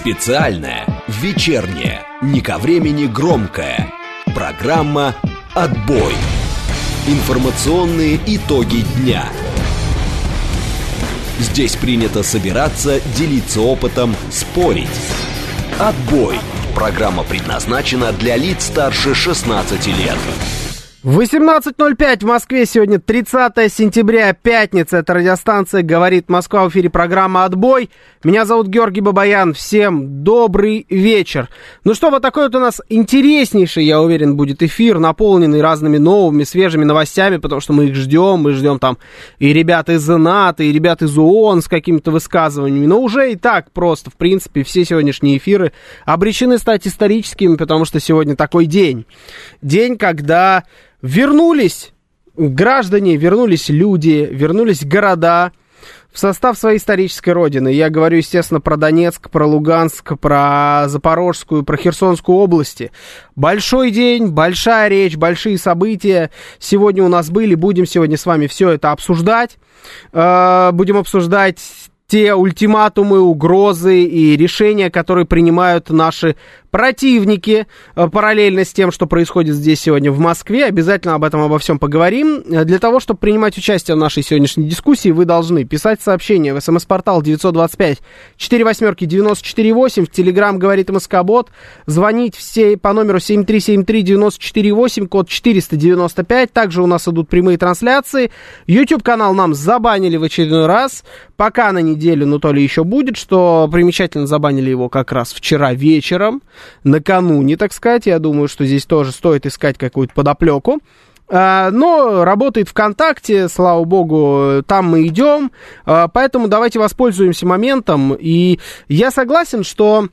Специальная, вечерняя, не ко времени громкая. Программа «Отбой». Информационные итоги дня. Здесь принято собираться, делиться опытом, спорить. «Отбой». Программа предназначена для лиц старше 16 лет. 18:05 в Москве. Сегодня 30 сентября, пятница. Это радиостанция «Говорит Москва». В эфире программа «Отбой». Меня зовут Георгий Бабаян. Всем добрый вечер. Ну что, вот такой вот у нас интереснейший, я уверен, будет эфир, наполненный разными новыми, свежими новостями, потому что мы их ждем. Мы ждем там и ребят из НАТО, и ребят из ООН с какими-то высказываниями. Но уже и так просто, в принципе, все сегодняшние эфиры обречены стать историческими, потому что сегодня такой день. День, когда вернулись граждане, вернулись люди, вернулись города в состав своей исторической родины. Я говорю, естественно, про Донецк, про Луганск, про Запорожскую, про Херсонскую области. Большой день, большая речь, большие события сегодня у нас были. Будем сегодня с вами все это обсуждать. Будем обсуждать те ультиматумы, угрозы и решения, которые принимают наши противники, параллельно с тем, что происходит здесь сегодня в Москве. Обязательно об этом, обо всем поговорим. Для того, чтобы принимать участие в нашей сегодняшней дискуссии, вы должны писать сообщение в СМС-портал 925-48-94-8, в Телеграм «Говорит МСК-бот», звонить все по номеру 7373-94-8, код 495. Также у нас идут прямые трансляции. YouTube-канал нам забанили в очередной раз. Пока на неделю, но то ли еще будет, что примечательно, забанили его как раз вчера вечером, накануне, так сказать. Я думаю, что здесь тоже стоит искать какую-то подоплеку. Но работает ВКонтакте, слава богу, там мы идем. Поэтому давайте воспользуемся моментом. И я согласен, что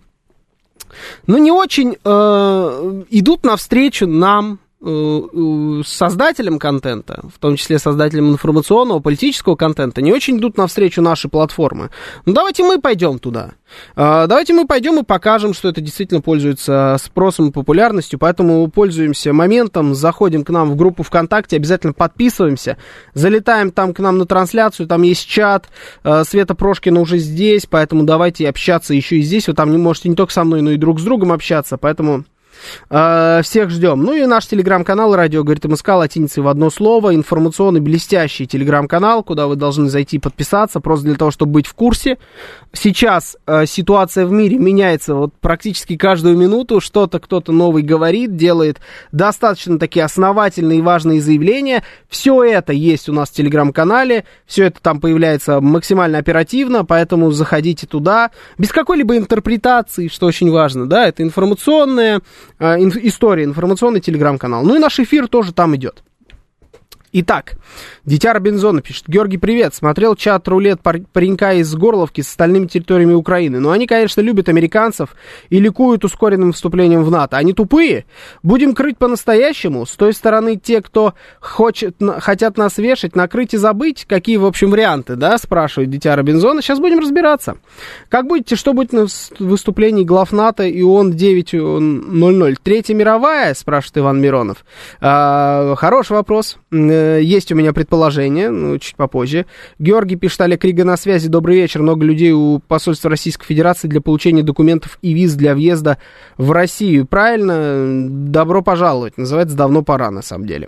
не очень идут навстречу нам, создателям контента, в том числе создателям информационного, политического контента, не очень идут навстречу наши платформы. Давайте мы пойдем туда. Давайте мы пойдем и покажем, что это действительно пользуется спросом и популярностью, поэтому пользуемся моментом, заходим к нам в группу ВКонтакте, обязательно подписываемся, залетаем там к нам на трансляцию, там есть чат, Света Прошкина уже здесь, поэтому давайте общаться еще и здесь, вы там не можете не только со мной, но и друг с другом общаться, поэтому всех ждем. Ну и наш телеграм-канал «Радио говорит МСК», латиницей в одно слово, информационный блестящий телеграм-канал, куда вы должны зайти и подписаться, просто для того, чтобы быть в курсе. Сейчас ситуация в мире меняется вот практически каждую минуту, что-то кто-то новый говорит, делает достаточно такие основательные и важные заявления. Все это есть у нас в телеграм-канале, все это там появляется максимально оперативно, поэтому заходите туда, без какой-либо интерпретации, что очень важно, да, это информационная история, информационный телеграм-канал. Ну и наш эфир тоже там идет. Итак, Дитя Робинзона пишет: Георгий, привет, смотрел чат рулет паренька из Горловки с остальными территориями Украины. Но они, конечно, любят американцев и ликуют ускоренным вступлением в НАТО. Они тупые? Будем крыть по-настоящему? С той стороны те, кто хотят нас вешать, накрыть и забыть? Какие, в общем, варианты, да, спрашивает Дитя Робинзона. Сейчас будем разбираться. Как будете, что будет на выступлении глав НАТО и ООН 9:00? Третья мировая, спрашивает Иван Миронов. Хороший вопрос. Есть у меня предположение, чуть попозже. Георгий пишет: Олег Рига на связи, добрый вечер. Много людей у посольства Российской Федерации для получения документов и виз для въезда в Россию. Правильно, добро пожаловать. Называется «Давно пора», на самом деле.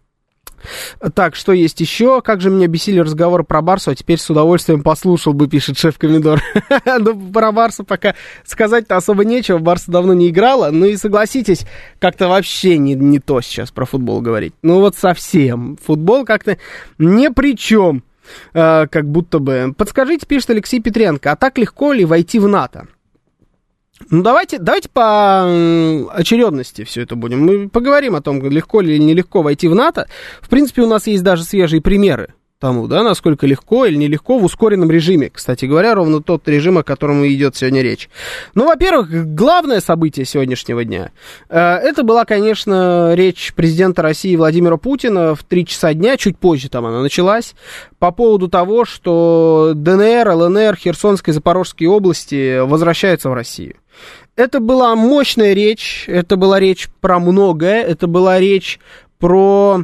Так, что есть еще? Как же меня бесили разговоры про Барсу, а теперь с удовольствием послушал бы, пишет шеф-комендор. Ну, про Барсу пока сказать-то особо нечего, Барса давно не играла. Ну и согласитесь, как-то вообще не то сейчас про футбол говорить. Ну вот совсем. Футбол как-то ни при чем, как будто бы. Подскажите, пишет Алексей Петренко, а так легко ли войти в НАТО? Ну, давайте по очередности все это будем. Мы поговорим о том, легко ли или нелегко войти в НАТО. В принципе, у нас есть даже свежие примеры тому, да, насколько легко или нелегко в ускоренном режиме. Кстати говоря, ровно тот режим, о котором идет сегодня речь. Ну, во-первых, главное событие сегодняшнего дня, это была, конечно, речь президента России Владимира Путина в 3 часа дня, чуть позже там она началась, по поводу того, что ДНР, ЛНР, Херсонской и Запорожской области возвращаются в Россию. Это была мощная речь, это была речь про многое, это была речь про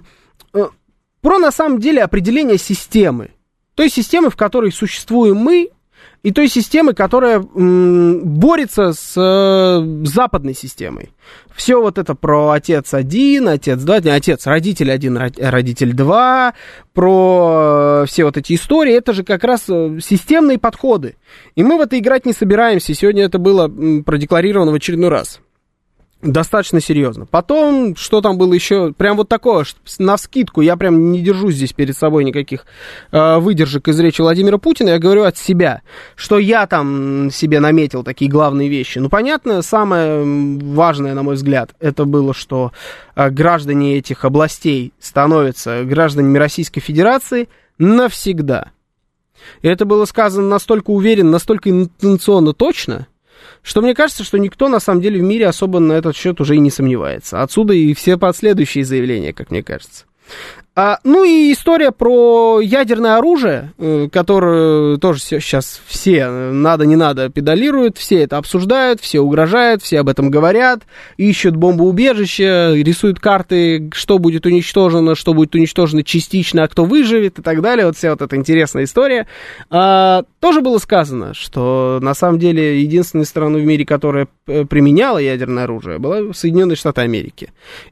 на самом деле определение системы. Той системы, в которой существуем мы, и той системы, которая борется с западной системой. Все вот это про отец один, отец два, отец, родитель один, родитель два, про все вот эти истории, это же как раз системные подходы. И мы в это играть не собираемся, сегодня это было продекларировано в очередной раз. Достаточно серьезно. Потом, что там было еще, прям вот такое, навскидку, я прям не держу здесь перед собой никаких выдержек из речи Владимира Путина, я говорю от себя, что я там себе наметил такие главные вещи. Ну, понятно, самое важное, на мой взгляд, это было, что граждане этих областей становятся гражданами Российской Федерации навсегда. И это было сказано настолько уверенно, настолько интонационно точно, что мне кажется, что никто на самом деле в мире особо на этот счет уже и не сомневается. Отсюда и все последующие заявления, как мне кажется. Ну и история про ядерное оружие, которое тоже сейчас все надо, не надо педалируют, все это обсуждают, все угрожают, все об этом говорят, ищут бомбоубежища, рисуют карты, что будет уничтожено частично, а кто выживет и так далее. Вот вся вот эта интересная история. Тоже было сказано, что на самом деле единственной страной в мире, которая применяла ядерное оружие, была Соединенные Штаты Америки.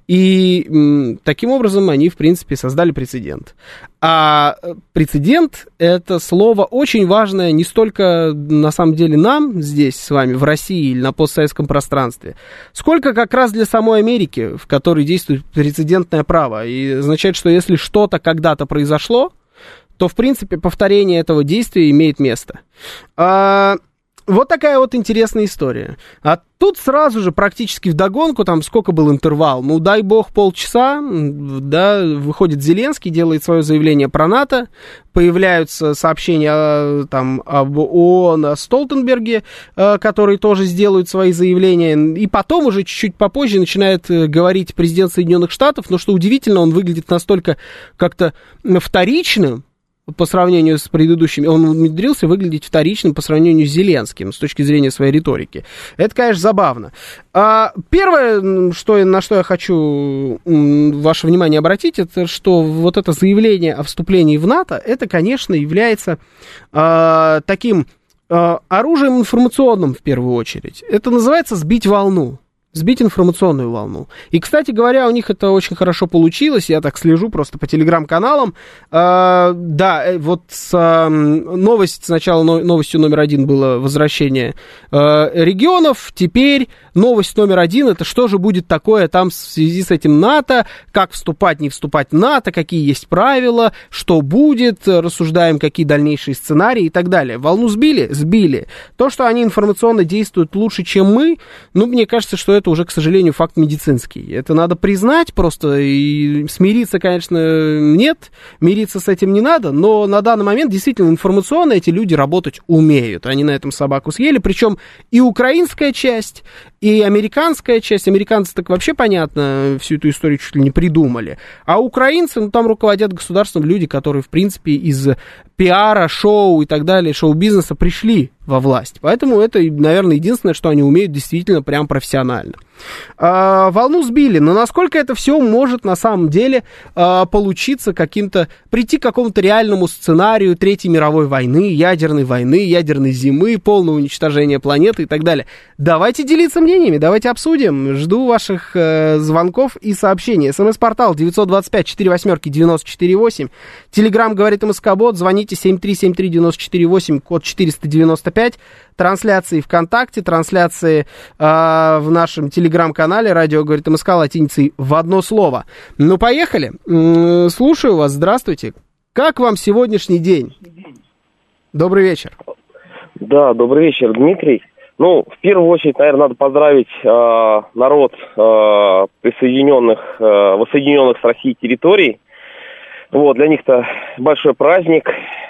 И таким образом они, в принципе, создали прецедент. А прецедент — это слово очень важное не столько, на самом деле, нам здесь с вами, в России или на постсоветском пространстве, сколько как раз для самой Америки, в которой действует прецедентное право. И означает, что если что-то когда-то произошло, то, в принципе, повторение этого действия имеет место. Вот такая вот интересная история. А тут сразу же практически вдогонку, там сколько был интервал, ну дай бог полчаса, да, выходит Зеленский, делает свое заявление про НАТО, появляются сообщения там об ООН, о Столтенберге, которые тоже сделают свои заявления, и потом уже чуть-чуть попозже начинает говорить президент Соединенных Штатов, но что удивительно, он выглядит настолько как-то вторичным, по сравнению с предыдущими, он умудрился выглядеть вторичным по сравнению с Зеленским, с точки зрения своей риторики. Это, конечно, забавно. Первое, на что я хочу ваше внимание обратить, это что вот это заявление о вступлении в НАТО, это, конечно, является таким оружием информационным в первую очередь. Это называется «сбить волну». Сбить информационную волну. И, кстати говоря, у них это очень хорошо получилось. Я так слежу просто по телеграм-каналам. Да, вот новость, сначала новостью номер один было возвращение регионов. Теперь новость номер один, это что же будет такое там в связи с этим НАТО, как вступать, не вступать в НАТО, какие есть правила, что будет, рассуждаем, какие дальнейшие сценарии и так далее. Волну сбили? Сбили. То, что они информационно действуют лучше, чем мы, ну, мне кажется, что это уже, к сожалению, факт медицинский. Это надо признать просто, и смириться, конечно, нет, мириться с этим не надо, но на данный момент действительно информационно эти люди работать умеют. Они на этом собаку съели, причем и украинская часть, и американская часть. Американцы так вообще, понятно, всю эту историю чуть ли не придумали. А украинцы, ну, там руководят государством люди, которые, в принципе, из пиара, шоу и так далее, шоу-бизнеса пришли во власть. Поэтому это, наверное, единственное, что они умеют действительно прям профессионально. Волну сбили, но насколько это все может на самом деле получиться прийти к какому-то реальному сценарию Третьей мировой войны, ядерной зимы, полного уничтожения планеты и так далее. Давайте делиться мнениями, давайте обсудим. Жду ваших звонков и сообщений. СМС-портал 925-48-94-8. Телеграм говорит МСК-бот. Звоните 7373948, код 495. Трансляции ВКонтакте, трансляции в нашем телеграм-канале «Радио говорит МСК» латиницей в одно слово. Ну, поехали. Слушаю вас. Здравствуйте. Как вам сегодняшний день? Добрый вечер. Да, добрый вечер, Дмитрий. Ну, в первую очередь, наверное, надо поздравить народ воссоединенных с Россией территорий. Вот, для них-то большой праздник.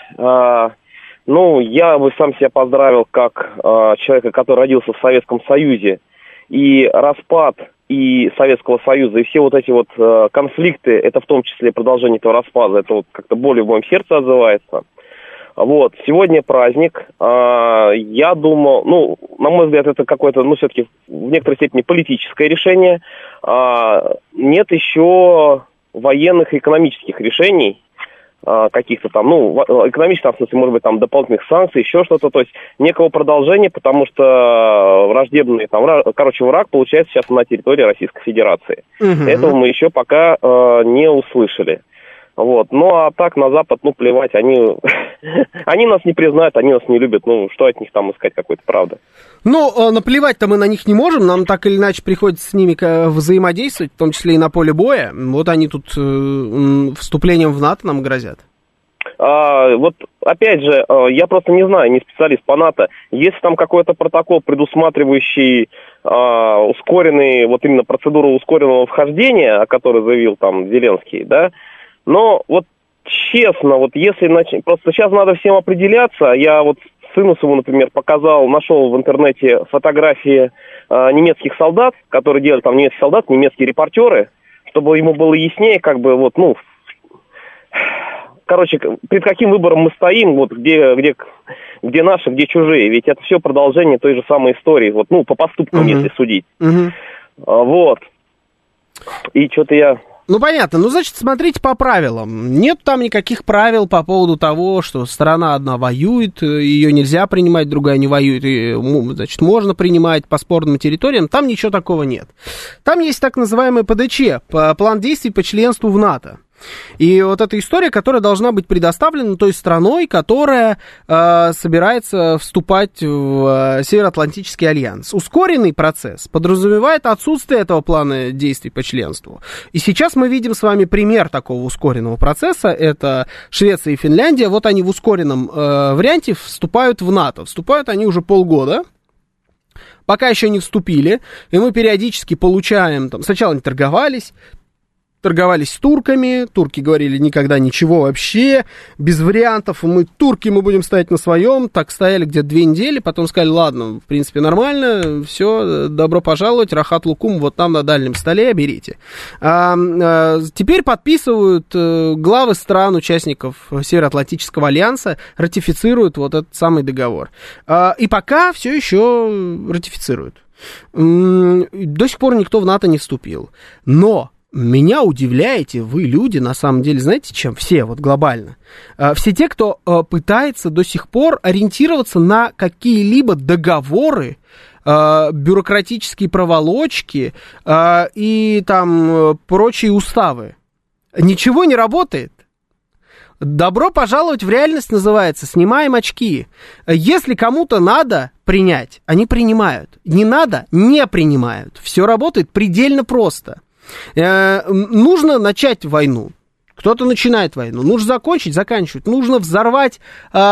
Ну, я бы сам себя поздравил как человека, который родился в Советском Союзе. И распад и Советского Союза, и все вот эти вот конфликты, это в том числе продолжение этого распада, это вот как-то болью в моем сердце отзывается. Вот, сегодня праздник. Я думал, ну, на мой взгляд, это какое-то, ну, все-таки в некоторой степени политическое решение. Нет еще военных и экономических решений. каких-то там, экономических, в смысле, может быть, там, дополнительных санкций, еще что-то, то есть некого продолжения, потому что враждебный, там, враг получается сейчас на территории Российской Федерации. Этого мы еще пока не услышали. Вот. Ну, а так на Запад, плевать, они нас не признают, они нас не любят, что от них там искать какой-то правды? Наплевать-то мы на них не можем, нам так или иначе приходится с ними взаимодействовать, в том числе и на поле боя. Вот они тут вступлением в НАТО нам грозят. Вот, опять же, я просто не знаю, не специалист по НАТО, есть там какой-то протокол, предусматривающий ускоренный, вот именно процедуру ускоренного вхождения, о которой заявил там Зеленский, да, но вот честно, вот если просто сейчас надо всем определяться, я вот сыну своему, например, нашел в интернете фотографии немецких солдат, которые делали там немецкие репортеры, чтобы ему было яснее, перед каким выбором мы стоим, вот где наши, где чужие, ведь это все продолжение той же самой истории, по поступкам, если судить. Вот. И что-то я... Понятно. Значит, смотрите по правилам. Нет там никаких правил по поводу того, что страна одна воюет, ее нельзя принимать, другая не воюет, и, значит, можно принимать по спорным территориям. Там ничего такого нет. Там есть так называемый ПДЧ, план действий по членству в НАТО. И вот эта история, которая должна быть предоставлена той страной, которая собирается вступать в Североатлантический альянс. Ускоренный процесс подразумевает отсутствие этого плана действий по членству. И сейчас мы видим с вами пример такого ускоренного процесса. Это Швеция и Финляндия. Вот они в ускоренном варианте вступают в НАТО. Вступают они уже полгода. Пока еще не вступили. И мы периодически получаем... Сначала они торговались с турками, турки говорили никогда ничего вообще, без вариантов, мы будем стоять на своем, так стояли где-то 2 недели, потом сказали, ладно, в принципе нормально, все, добро пожаловать, рахат лукум, вот там на дальнем столе, берите. Теперь подписывают главы стран, участников Североатлантического альянса, ратифицируют вот этот самый договор. И пока все еще ратифицируют. До сих пор никто в НАТО не вступил. Но меня удивляете вы, люди, на самом деле, знаете, чем? Все, вот глобально. Все те, кто пытается до сих пор ориентироваться на какие-либо договоры, бюрократические проволочки и там прочие уставы. Ничего не работает. Добро пожаловать в реальность называется. Снимаем очки. Если кому-то надо принять, они принимают. Не надо, не принимают. Все работает предельно просто. Нужно начать войну. Кто-то начинает войну. Нужно закончить, заканчивать. Нужно взорвать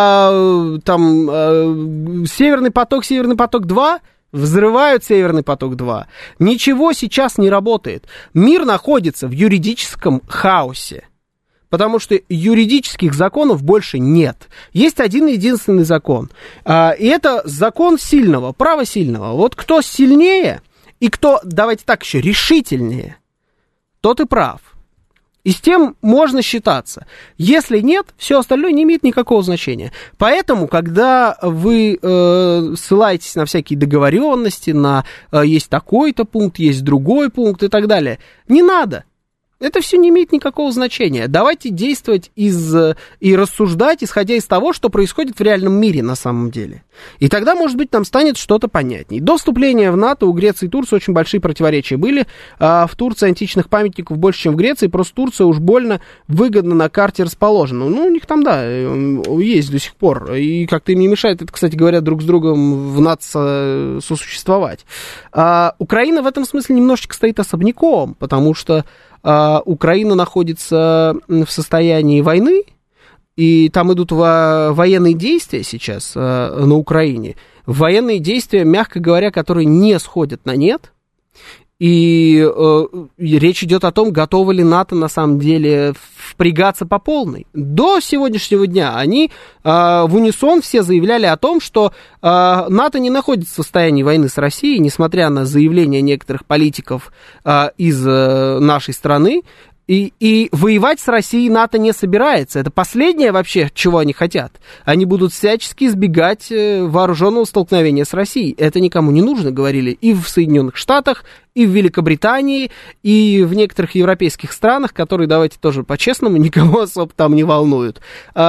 Северный поток-2. Взрывают Северный поток-2. Ничего сейчас не работает. Мир находится в юридическом хаосе. Потому что юридических законов больше нет. Есть один единственный закон. И это закон сильного, право сильного. Вот кто сильнее и кто, давайте так еще, решительнее, тот и прав. И с тем можно считаться. Если нет, все остальное не имеет никакого значения. Поэтому, когда вы ссылаетесь на всякие договоренности, на есть такой-то пункт, есть другой пункт и так далее, не надо. Это все не имеет никакого значения. Давайте действовать и рассуждать, исходя из того, что происходит в реальном мире на самом деле. И тогда, может быть, нам станет что-то понятней. До вступления в НАТО у Греции и Турции очень большие противоречия были. В Турции античных памятников больше, чем в Греции. Просто Турция уж больно выгодно на карте расположена. У них там, да, есть до сих пор. И как-то им не мешает, это, кстати говоря, друг с другом в НАТО сосуществовать. Украина в этом смысле немножечко стоит особняком, потому что Украина находится в состоянии войны, и там идут военные действия сейчас на Украине. Военные действия, мягко говоря, которые не сходят на нет. И речь идет о том, готовы ли НАТО на самом деле впрягаться по полной. До сегодняшнего дня они в унисон все заявляли о том, что НАТО не находится в состоянии войны с Россией, несмотря на заявления некоторых политиков из нашей страны. И воевать с Россией НАТО не собирается. Это последнее вообще, чего они хотят. Они будут всячески избегать вооруженного столкновения с Россией. Это никому не нужно, говорили и в Соединенных Штатах, и в Великобритании, и в некоторых европейских странах, которые, давайте тоже по-честному, никого особо там не волнуют.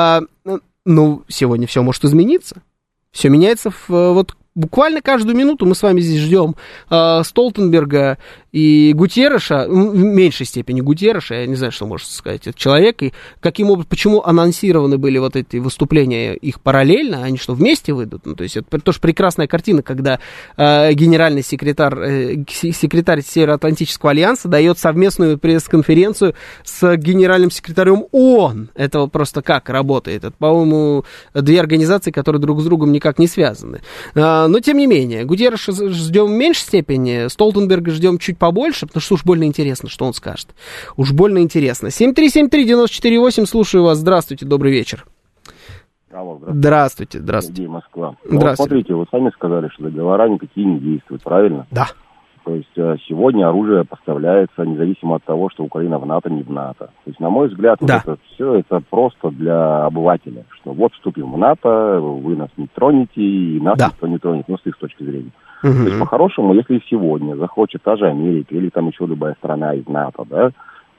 Сегодня все может измениться. Все меняется вот буквально каждую минуту. Мы с вами здесь ждем Столтенберга и Гутерреша, в меньшей степени Гутерреша, я не знаю, что можно сказать, этот человек, и каким образом, почему анонсированы были вот эти выступления их параллельно, они что, вместе выйдут? Ну, то есть это тоже прекрасная картина, когда генеральный секретарь Североатлантического альянса дает совместную пресс-конференцию с генеральным секретарем ООН. Это вот просто как работает? Это, по-моему, две организации, которые друг с другом никак не связаны. Но, тем не менее, Гутерреша ждем в меньшей степени, Столтенберга ждем чуть побольше, потому что уж больно интересно, что он скажет. Уж больно интересно. 7373948, слушаю вас. Здравствуйте, добрый вечер. Алло, здравствуйте. Здравствуйте. Сергей, Москва. Здравствуйте. Вот смотрите, вы сами сказали, что договора никакие не действуют, правильно? Да. То есть сегодня оружие поставляется независимо от того, что Украина в НАТО, не в НАТО. То есть, на мой взгляд, да. Вот это все это просто для обывателя. Что вот вступим в НАТО, вы нас не тронете, и нас никто не тронет, с их точки зрения. То есть, по-хорошему, если сегодня захочет та же Америка или там еще любая страна из НАТО, да,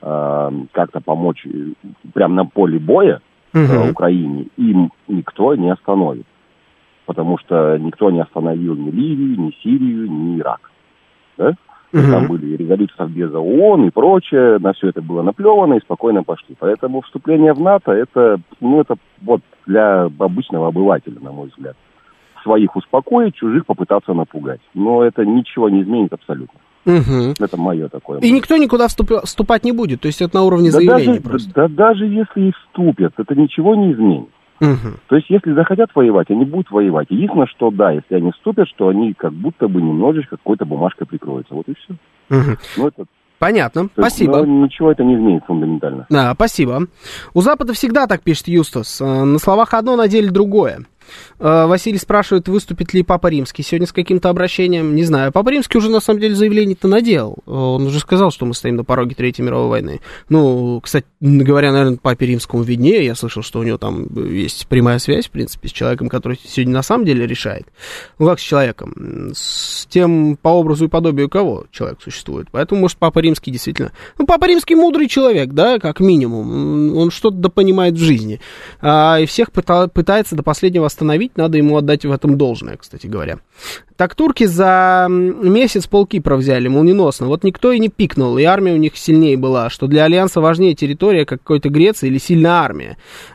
как-то помочь прямо на поле боя Украине, им никто не остановит. Потому что никто не остановил ни Ливию, ни Сирию, ни Ирак. Да? Там были резолюции Совбеза ООН и прочее, на все это было наплевано и спокойно пошли. Поэтому вступление в НАТО, это вот для обычного обывателя, на мой взгляд. Своих успокоить, чужих попытаться напугать. Но это ничего не изменит абсолютно. Это мое такое. И никто никуда вступать не будет, то есть это на уровне заявления просто. Даже если и вступят, это ничего не изменит. То есть, если захотят воевать, они будут воевать. Единственное, что да, если они вступят, что они как будто бы немножечко какой-то бумажкой прикроются. Вот и все. Понятно, спасибо. Ничего это не изменит фундаментально. Да, спасибо. У Запада всегда так пишет Юстас. На словах одно, на деле другое. Василий спрашивает, выступит ли Папа Римский сегодня с каким-то обращением. Не знаю. Папа Римский уже, на самом деле, заявление-то наделал. Он уже сказал, что мы стоим на пороге Третьей мировой войны. Ну, кстати говоря, наверное, Папе Римскому виднее. Я слышал, что у него там есть прямая связь, в принципе, с человеком, который сегодня на самом деле решает. Ну, как с человеком? С тем, по образу и подобию кого человек существует. Поэтому, может, Папа Римский действительно... Ну, Папа Римский мудрый человек, да, как минимум. Он что-то допонимает в жизни. И всех пытается до последнего остановить, надо ему отдать в этом должное, кстати говоря. Так турки за месяц полкипра взяли, молниеносно. Вот никто и не пикнул, и армия у них сильнее была, что для Альянса важнее территория какой-то Греции или сильная армия.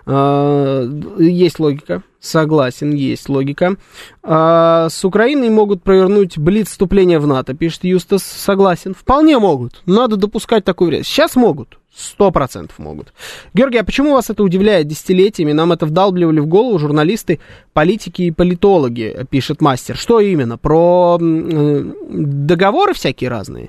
Есть логика. Согласен, есть логика. С Украиной могут провернуть блиц-вступление в НАТО, пишет Юстас. Согласен. Вполне могут. Надо допускать такую вероятность. Сейчас могут. 100% могут. Георгий, а почему вас это удивляет десятилетиями? Нам это вдалбливали в голову журналисты, политики и политологи, пишет мастер. Что именно? Про договоры всякие разные?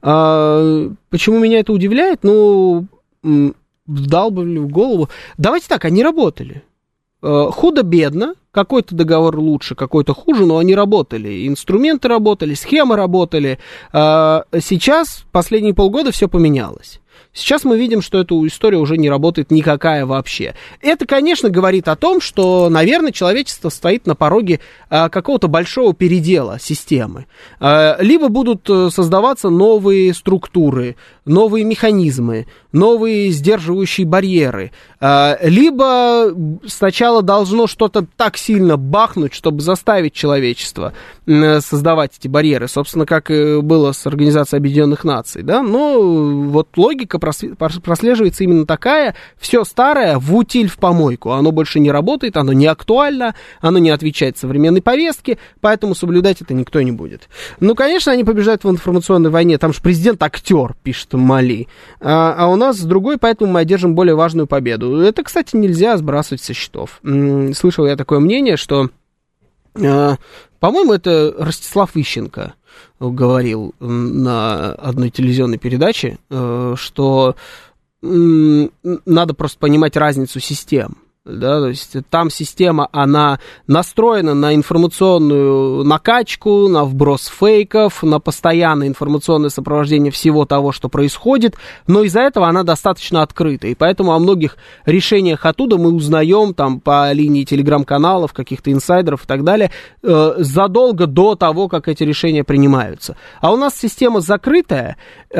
Почему меня это удивляет? Ну, вдалбливали в голову. Давайте так, они работали. Худо-бедно, какой-то договор лучше, какой-то хуже, но они работали. Инструменты работали, схемы работали. Сейчас, последние полгода, все поменялось. Сейчас мы видим, что эта история уже не работает никакая вообще. Это, конечно, говорит о том, что, наверное, человечество стоит на пороге какого-то большого передела системы. Либо будут создаваться новые структуры, новые механизмы, новые сдерживающие барьеры. Либо сначала должно что-то так сильно бахнуть, чтобы заставить человечество создавать эти барьеры. Собственно, как и было с Организацией Объединенных Наций. Да? Но вот логика прослеживается именно такая: все старое в утиль, в помойку, оно больше не работает, оно не актуально, оно не отвечает современной повестке, поэтому соблюдать это никто не будет. Ну, конечно, они побеждают в информационной войне, там же президент актер, пишет Мали, а у нас другой, поэтому мы одержим более важную победу. Это, кстати, нельзя сбрасывать со счетов. Слышал я такое мнение, что, по-моему, это Ростислав Ищенко говорил на одной телевизионной передаче, что надо просто понимать разницу систем. Да, то есть там система, она настроена на информационную накачку, на вброс фейков, на постоянное информационное сопровождение всего того, что происходит, но из-за этого она достаточно открыта, и поэтому о многих решениях оттуда мы узнаем там по линии телеграм-каналов, каких-то инсайдеров и так далее, задолго до того, как эти решения принимаются. А у нас система закрытая,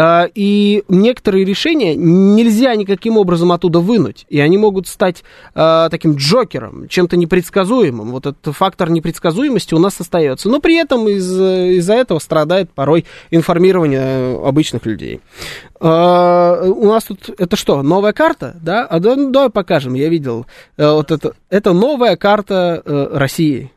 и некоторые решения нельзя никаким образом оттуда вынуть, и они могут стать таким джокером, чем-то непредсказуемым. Вот этот фактор непредсказуемости у нас остается. Но при этом из-за этого страдает порой информирование обычных людей. У нас тут, это что, новая карта? Да? Давай покажем, я видел. Вот это новая карта России.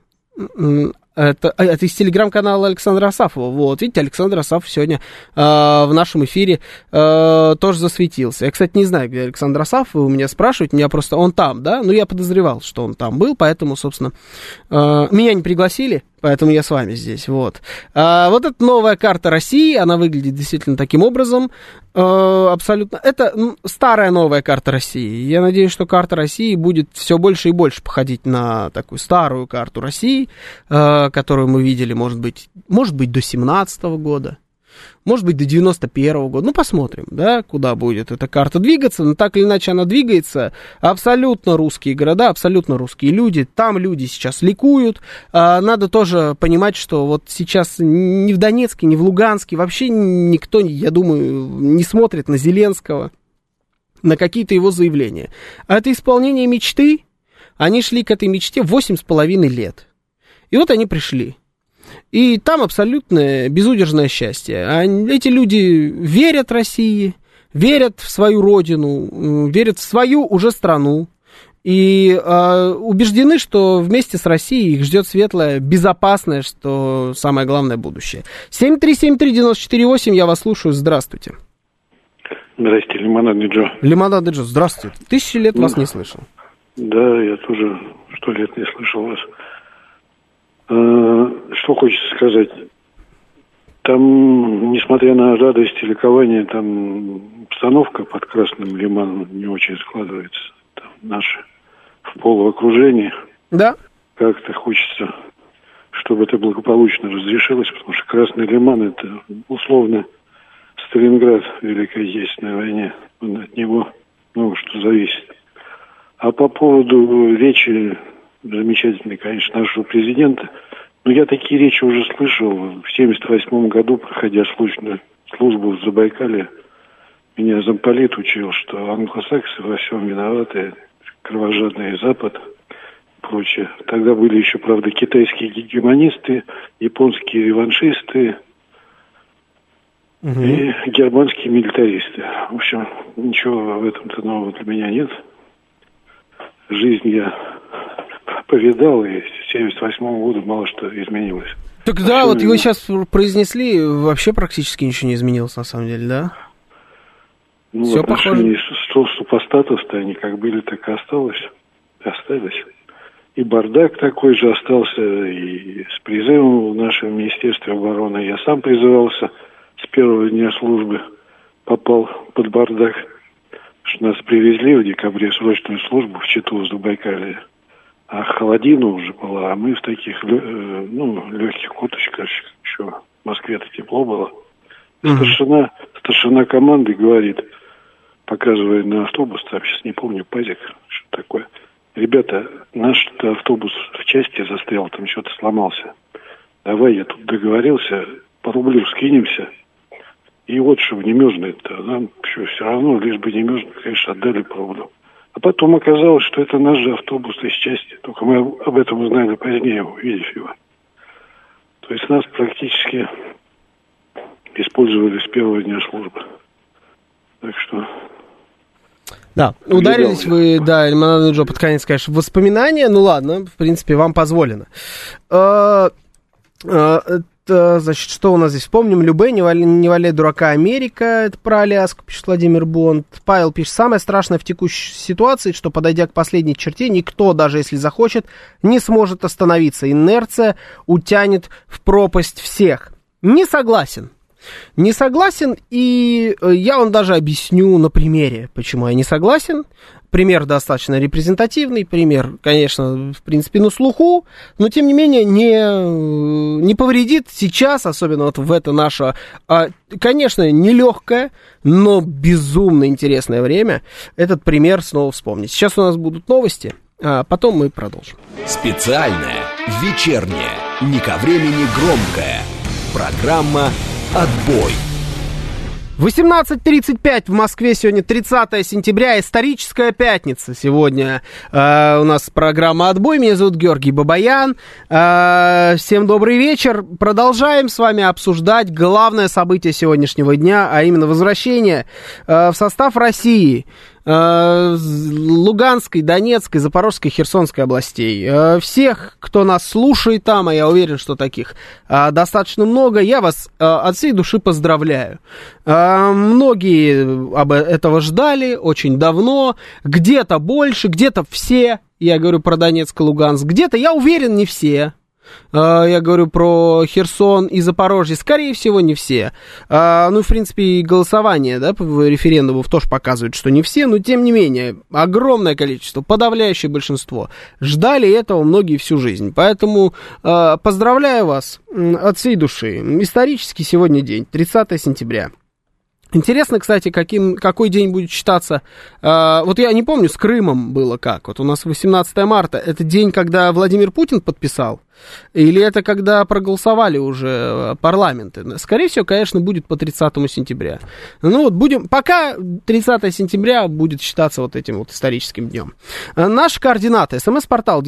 Это из телеграм-канала Александра Асафова. Вот, видите, Александр Асафов сегодня в нашем эфире тоже засветился. Я, кстати, не знаю, где Александр Асафов, вы у меня спрашиваете, меня просто он там, да? Ну, я подозревал, что он там был, поэтому, собственно, меня не пригласили, поэтому я с вами здесь, вот. Вот эта новая карта России, она выглядит действительно таким образом, абсолютно. Это старая новая карта России. Я надеюсь, что карта России будет все больше и больше походить на такую старую карту России, которую мы видели, может быть, до 17 года. Может быть, до 91-го года. Ну, посмотрим, да, куда будет эта карта двигаться. Но так или иначе она двигается. Абсолютно русские города, абсолютно русские люди. Там люди сейчас ликуют. Надо тоже понимать, что вот сейчас ни в Донецке, ни в Луганске вообще никто, я думаю, не смотрит на Зеленского, на какие-то его заявления. А это исполнение мечты. Они шли к этой мечте 8,5 лет. И вот они пришли. И там абсолютное безудержное счастье. Эти люди верят России, верят в свою родину, верят в свою уже страну. И убеждены, что вместе с Россией их ждет светлое, безопасное, что самое главное, будущее. 7373948, я вас слушаю, здравствуйте. Здрасте, Лимонадный Джо. Лимонадный Джо, здравствуйте. 1000 лет вас не слышал. Да, я тоже 100 лет не слышал вас. Что хочется сказать? Там, несмотря на радость и ликование, там обстановка под Красным Лиманом не очень складывается. Там наши в полуокружении. Да. Как-то хочется, чтобы это благополучно разрешилось, потому что Красный Лиман — это условно Сталинград в Великой Отечественной войне. От него много что зависит. А по поводу речи замечательный, конечно, нашего президента. Но я такие речи уже слышал. В 1978 году, проходя службу в Забайкалье, меня замполит учил, что англосаксы во всем виноваты, кровожадный Запад и прочее. Тогда были еще, правда, китайские гегемонисты, японские реваншисты и германские милитаристы. В общем, ничего в этом-то нового для меня нет. Жизнь я повидал, и с 1978 года мало что изменилось. Так да, вот его сейчас произнесли, вообще практически ничего не изменилось, на самом деле, да? Ну, все похоже. Супостатов-то они как были, так и остались. И бардак такой же остался, и с призывом в нашем Министерстве обороны. Я сам призывался с первого дня службы, попал под бардак, что нас привезли в декабре в срочную службу в Читу, в Забайкалье. А холодина уже была, а мы в таких, легких курточках, еще в Москве-то тепло было. Старшина команды говорит, показывая на автобус, там сейчас не помню, пазик, что такое. Ребята, наш автобус в части застрял, там что-то сломался. Давай, я тут договорился, по рублю скинемся. И вот, чтобы не мерзнуть-то, нам все равно, лишь бы не мерзнуть, конечно, отдали по рублю. А потом оказалось, что это наш же автобус из части. Только мы об этом узнали позднее, увидев его. То есть нас практически использовали с первого дня службы. Так что... Да, ударились вы, да, Лимонадный Джо, под конец, конечно, в воспоминания. Ну ладно, в принципе, вам позволено. Значит, что у нас здесь? Вспомним, Любэ, не валяй дурака, Америка. Это про Аляску, пишет Владимир Бонд. Павел пишет, самое страшное в текущей ситуации, что, подойдя к последней черте, никто, даже если захочет, не сможет остановиться. Инерция утянет в пропасть всех. Не согласен. Не согласен, и я вам даже объясню на примере, почему я не согласен. пример достаточно репрезентативный, пример, конечно, в принципе, на слуху, но, тем не менее, не повредит сейчас, особенно вот в это наше, конечно, нелегкое, но безумно интересное время, этот пример снова вспомнить. Сейчас у нас будут новости, а потом мы продолжим. Специальная, вечерняя, не ко времени громкая программа «Отбой». 18:35 в Москве, сегодня 30 сентября, историческая пятница. Сегодня у нас программа «Отбой», меня зовут Георгий Бабаян. Всем добрый вечер. Продолжаем с вами обсуждать главное событие сегодняшнего дня, а именно возвращение в состав России Луганской, Донецкой, Запорожской, Херсонской областей. Всех, кто нас слушает там, а я уверен, что таких достаточно много, я вас от всей души поздравляю. Многие этого ждали очень давно, где-то больше, где-то все, я говорю про Донецк и Луганск, где-то, я уверен, не все. Я говорю про Херсон и Запорожье, скорее всего, не все. Ну, в принципе, и голосование, да, по референдуму тоже показывает, что не все, но, тем не менее, огромное количество, подавляющее большинство ждали этого многие всю жизнь. Поэтому поздравляю вас от всей души. Исторический сегодня день, 30 сентября. Интересно, кстати, какой день будет считаться. Вот я не помню, с Крымом было как. Вот у нас 18 марта. Это день, когда Владимир Путин подписал? Или это когда проголосовали уже парламенты? Скорее всего, конечно, будет по 30 сентября. Ну вот будем... Пока 30 сентября будет считаться вот этим вот историческим днем. Наши координаты. СМС-портал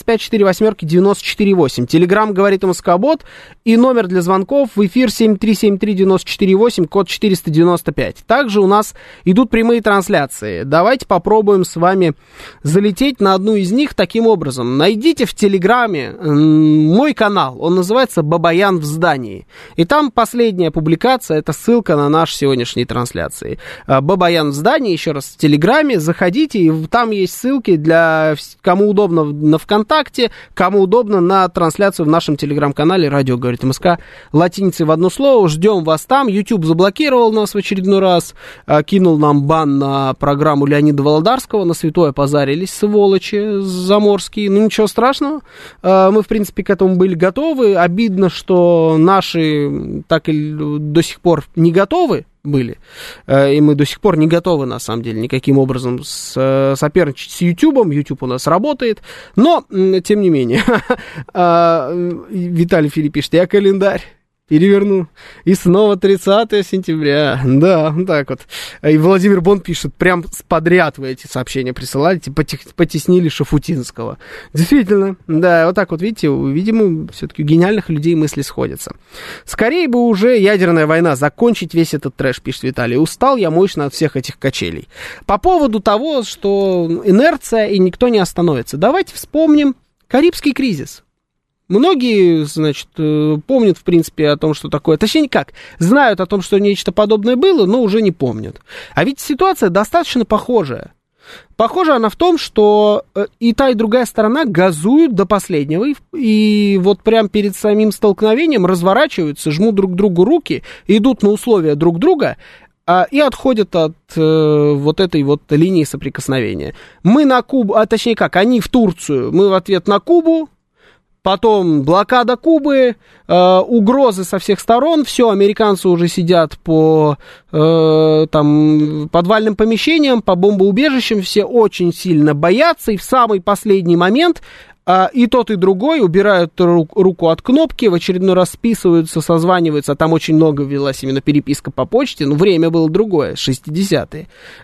925-48-94-8. Телеграм «Говорит МСК-бот». И номер для звонков в эфир 7373948, код 495. Также у нас идут прямые трансляции. Давайте попробуем с вами залететь на одну из них таким образом. Найдите в Телеграме мой канал, он называется «Бабаян в здании». И там последняя публикация, это ссылка на наши сегодняшние трансляции. «Бабаян в здании», еще раз, в Телеграме, заходите, и там есть ссылки для кому удобно на ВКонтакте, кому удобно на трансляцию в нашем Телеграм-канале «Радио говорит МСК», латиницей в одно слово. Ждем вас там. YouTube заблокировал нас в очередной раз, кинул нам бан на программу Леонида Володарского, на святое позарились, сволочи заморские. Ну, ничего страшного, мы, в принципе, к этому были готовы. Обидно, что наши так и до сих пор не готовы были. И мы до сих пор не готовы, на самом деле, никаким образом соперничать с YouTube. YouTube у нас работает. Но, тем не менее, Виталий Филипп пишет, я календарь переверну. И снова 30 сентября. Да, так вот. И Владимир Бон пишет, прям подряд вы эти сообщения присылаете, потеснили Шафутинского. Действительно, да, вот так вот, видите, видимо, все-таки у гениальных людей мысли сходятся. Скорее бы уже ядерная война, закончить весь этот трэш, пишет Виталий. Устал я мощно от всех этих качелей. По поводу того, что инерция и никто не остановится. Давайте вспомним Карибский кризис. Многие, значит, помнят, в принципе, о том, что такое... Точнее, как, знают о том, что нечто подобное было, но уже не помнят. А ведь ситуация достаточно похожая. Похожа она в том, что и та, и другая сторона газуют до последнего, и вот прям перед самим столкновением разворачиваются, жмут друг другу руки, идут на условия друг друга, и отходят от вот этой вот линии соприкосновения. Мы на Кубу, точнее как, они в Турцию, мы в ответ на Кубу, потом блокада Кубы, угрозы со всех сторон, все, американцы уже сидят по там, подвальным помещениям, по бомбоубежищам, все очень сильно боятся, и в самый последний момент и тот, и другой убирают руку от кнопки, в очередной раз списываются, созваниваются, там очень много велась именно переписка по почте, но время было другое, 60-е.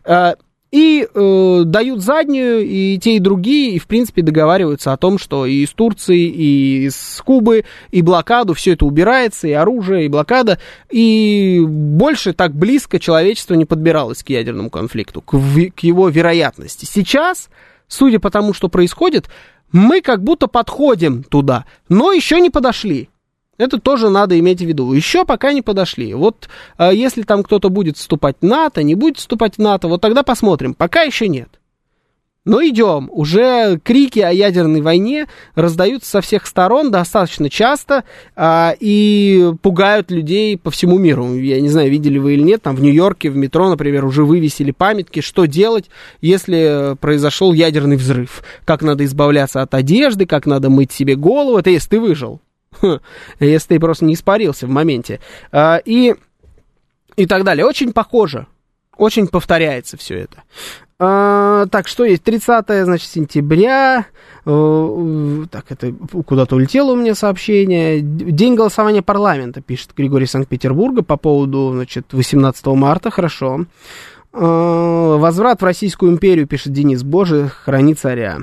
И дают заднюю, и те, и другие, и, в принципе, договариваются о том, что и из Турции, и из Кубы, и блокаду, все это убирается, и оружие, и блокада, и больше так близко человечество не подбиралось к ядерному конфликту, к его вероятности. Сейчас, судя по тому, что происходит, мы как будто подходим туда, но еще не подошли. Это тоже надо иметь в виду. Еще пока не подошли. Вот если там кто-то будет вступать в НАТО, не будет вступать в НАТО, вот тогда посмотрим. Пока еще нет. Но идем. Уже крики о ядерной войне раздаются со всех сторон достаточно часто и пугают людей по всему миру. Я не знаю, видели вы или нет, там в Нью-Йорке, в метро, например, уже вывесили памятки, что делать, если произошел ядерный взрыв. Как надо избавляться от одежды, как надо мыть себе голову. Это если ты выжил. Если ты просто не испарился в моменте. И так далее. Очень похоже. Очень повторяется все это. Так, что есть? 30 значит, сентября. Так, это куда-то улетело у меня сообщение. День голосования парламента, пишет Григорий из Санкт-Петербурга по поводу, значит, 18 марта. Хорошо. Возврат в Российскую империю, пишет Денис. Боже, храни царя.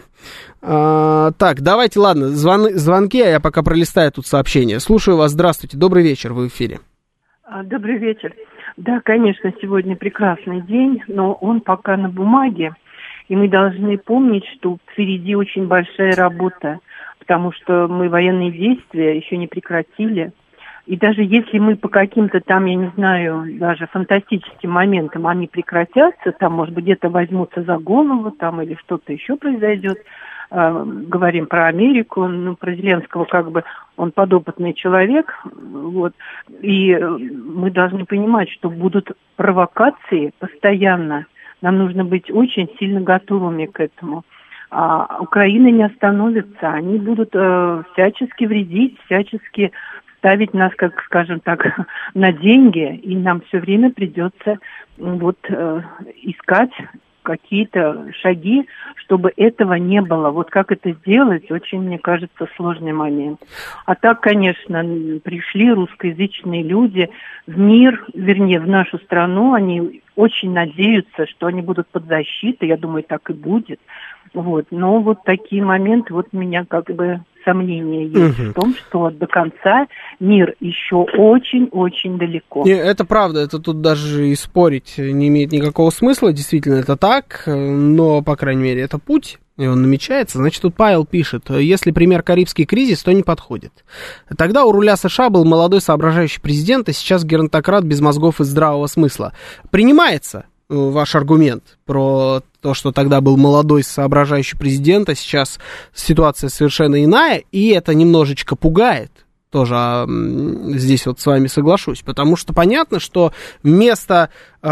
Так, давайте, ладно, звонки, а я пока пролистаю тут сообщение. Слушаю вас, здравствуйте, добрый вечер, вы в эфире. Добрый вечер. Да, конечно, сегодня прекрасный день, но он пока на бумаге, и мы должны помнить, что впереди очень большая работа, потому что мы военные действия еще не прекратили. И даже если мы по каким-то там, я не знаю, даже фантастическим моментам они прекратятся, там, может быть, где-то возьмутся за голову, там, или что-то еще произойдет, говорим про Америку, ну, про Зеленского, как бы, он подопытный человек, вот, и мы должны понимать, что будут провокации постоянно, нам нужно быть очень сильно готовыми к этому. А Украина не остановится, они будут всячески вредить, всячески ставить нас, как, скажем так, на деньги, и нам все время придется вот искать какие-то шаги, чтобы этого не было. Вот как это сделать, очень, мне кажется, сложный момент. А так, конечно, пришли русскоязычные люди в мир, вернее, в нашу страну, они очень надеются, что они будут под защитой, я думаю, так и будет. Вот. Но вот такие моменты, вот у меня как бы сомнения есть в том, что до конца мир еще очень-очень далеко. Это правда, это тут даже и спорить не имеет никакого смысла, действительно это так, но, по крайней мере, это путь, и он намечается. Значит, тут Павел пишет, если пример Карибский кризис, то не подходит. Тогда у руля США был молодой соображающий президент, а сейчас геронтократ без мозгов и здравого смысла. Принимается ваш аргумент про то, что тогда был молодой соображающий президент, а сейчас ситуация совершенно иная, и это немножечко пугает. Тоже здесь вот с вами соглашусь, потому что понятно, что вместо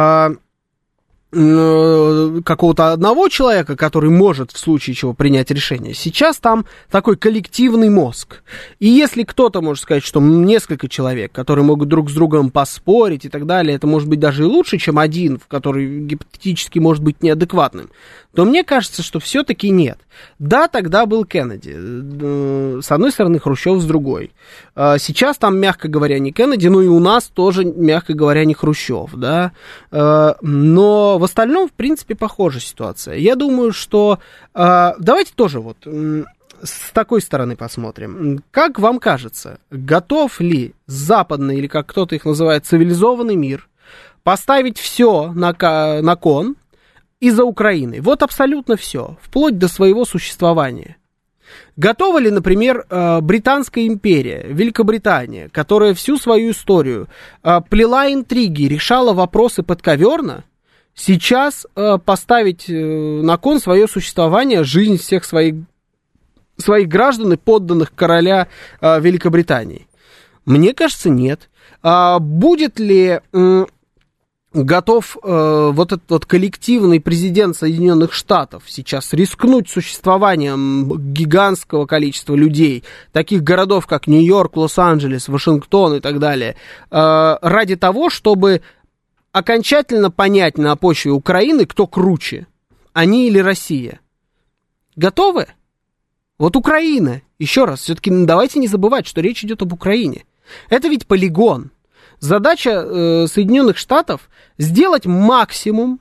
какого-то одного человека, который может в случае чего принять решение, сейчас там такой коллективный мозг. И если кто-то может сказать, что несколько человек, которые могут друг с другом поспорить и так далее, это может быть даже и лучше, чем один, который гипотетически может быть неадекватным, то мне кажется, что все-таки нет. Да, тогда был Кеннеди, с одной стороны, Хрущев с другой. Сейчас там, мягко говоря, не Кеннеди, но и у нас тоже, мягко говоря, не Хрущев, да. Но в остальном, в принципе, похожая ситуация. Я думаю, что... Давайте тоже вот с такой стороны посмотрим. Как вам кажется, готов ли западный, или как кто-то их называет, цивилизованный мир поставить все на кон из-за Украины? Вот абсолютно все, вплоть до своего существования. Готова ли, например, Британская империя, Великобритания, которая всю свою историю плела интриги, решала вопросы подковерно, сейчас поставить на кон свое существование, жизнь всех своих граждан и подданных короля Великобритании? Мне кажется, нет. Будет ли готов вот этот вот коллективный президент Соединенных Штатов сейчас рискнуть существованием гигантского количества людей, таких городов, как Нью-Йорк, Лос-Анджелес, Вашингтон и так далее, ради того, чтобы окончательно понять на почве Украины, кто круче, они или Россия? Готовы? Вот Украина, еще раз, все-таки давайте не забывать, что речь идет об Украине. Это ведь полигон. Задача Соединенных Штатов сделать максимум,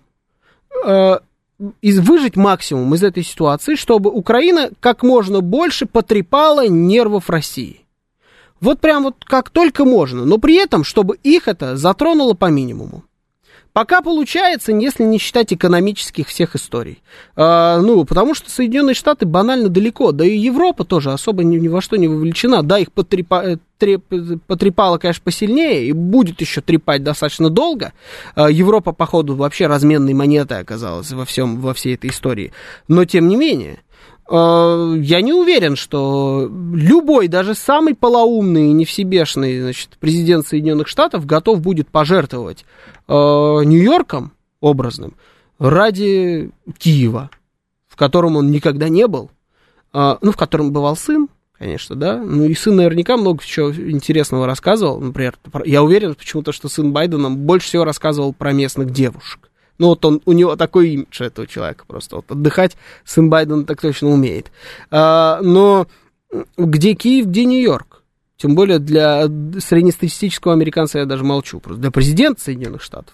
выжать максимум из этой ситуации, чтобы Украина как можно больше потрепала нервов России. Вот прям вот как только можно, но при этом, чтобы их это затронуло по минимуму. Пока получается, если не считать экономических всех историй. Потому что Соединенные Штаты банально далеко, да и Европа тоже особо ни во что не вовлечена. Да, их потрепало, конечно, посильнее, и будет еще трепать достаточно долго. Европа, походу, вообще разменной монетой оказалась во всей этой истории. Но, тем не менее, я не уверен, что любой, даже самый полоумный и невсебешный, значит, президент Соединенных Штатов готов будет пожертвовать Нью-Йорком образным ради Киева, в котором он никогда не был, в котором бывал сын, конечно, да, и сын наверняка много чего интересного рассказывал, например, я уверен почему-то, что сын Байдена больше всего рассказывал про местных девушек. У него такой имидж этого человека просто. Отдыхать сын Байдена так точно умеет. Но где Киев, где Нью-Йорк? Тем более для среднестатистического американца я даже молчу. Просто для президента Соединенных Штатов.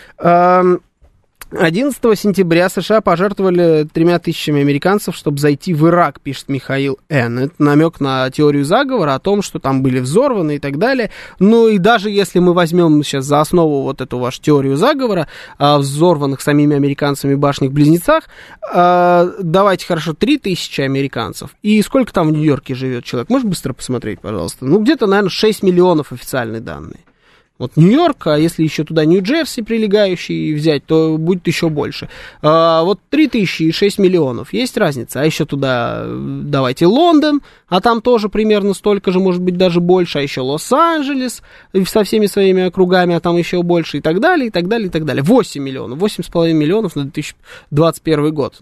11 сентября США пожертвовали 3000 американцев, чтобы зайти в Ирак, пишет Михаил Н. Это намек на теорию заговора, о том, что там были взорваны и так далее. И даже если мы возьмем сейчас за основу вот эту вашу теорию заговора о взорванных самими американцами башнях-близнецах, давайте, хорошо, 3000 американцев. И сколько там в Нью-Йорке живет человек? Можешь быстро посмотреть, пожалуйста? Где-то, наверное, 6 миллионов официальные данные. Вот Нью-Йорк, а если еще туда Нью-Джерси прилегающий взять, то будет еще больше. 3000 и 6 миллионов, есть разница. А еще туда давайте Лондон, а там тоже примерно столько же, может быть, даже больше. А еще Лос-Анджелес со всеми своими округами, а там еще больше и так далее, и так далее, и так далее. 8 миллионов, 8,5 миллионов на 2021 год.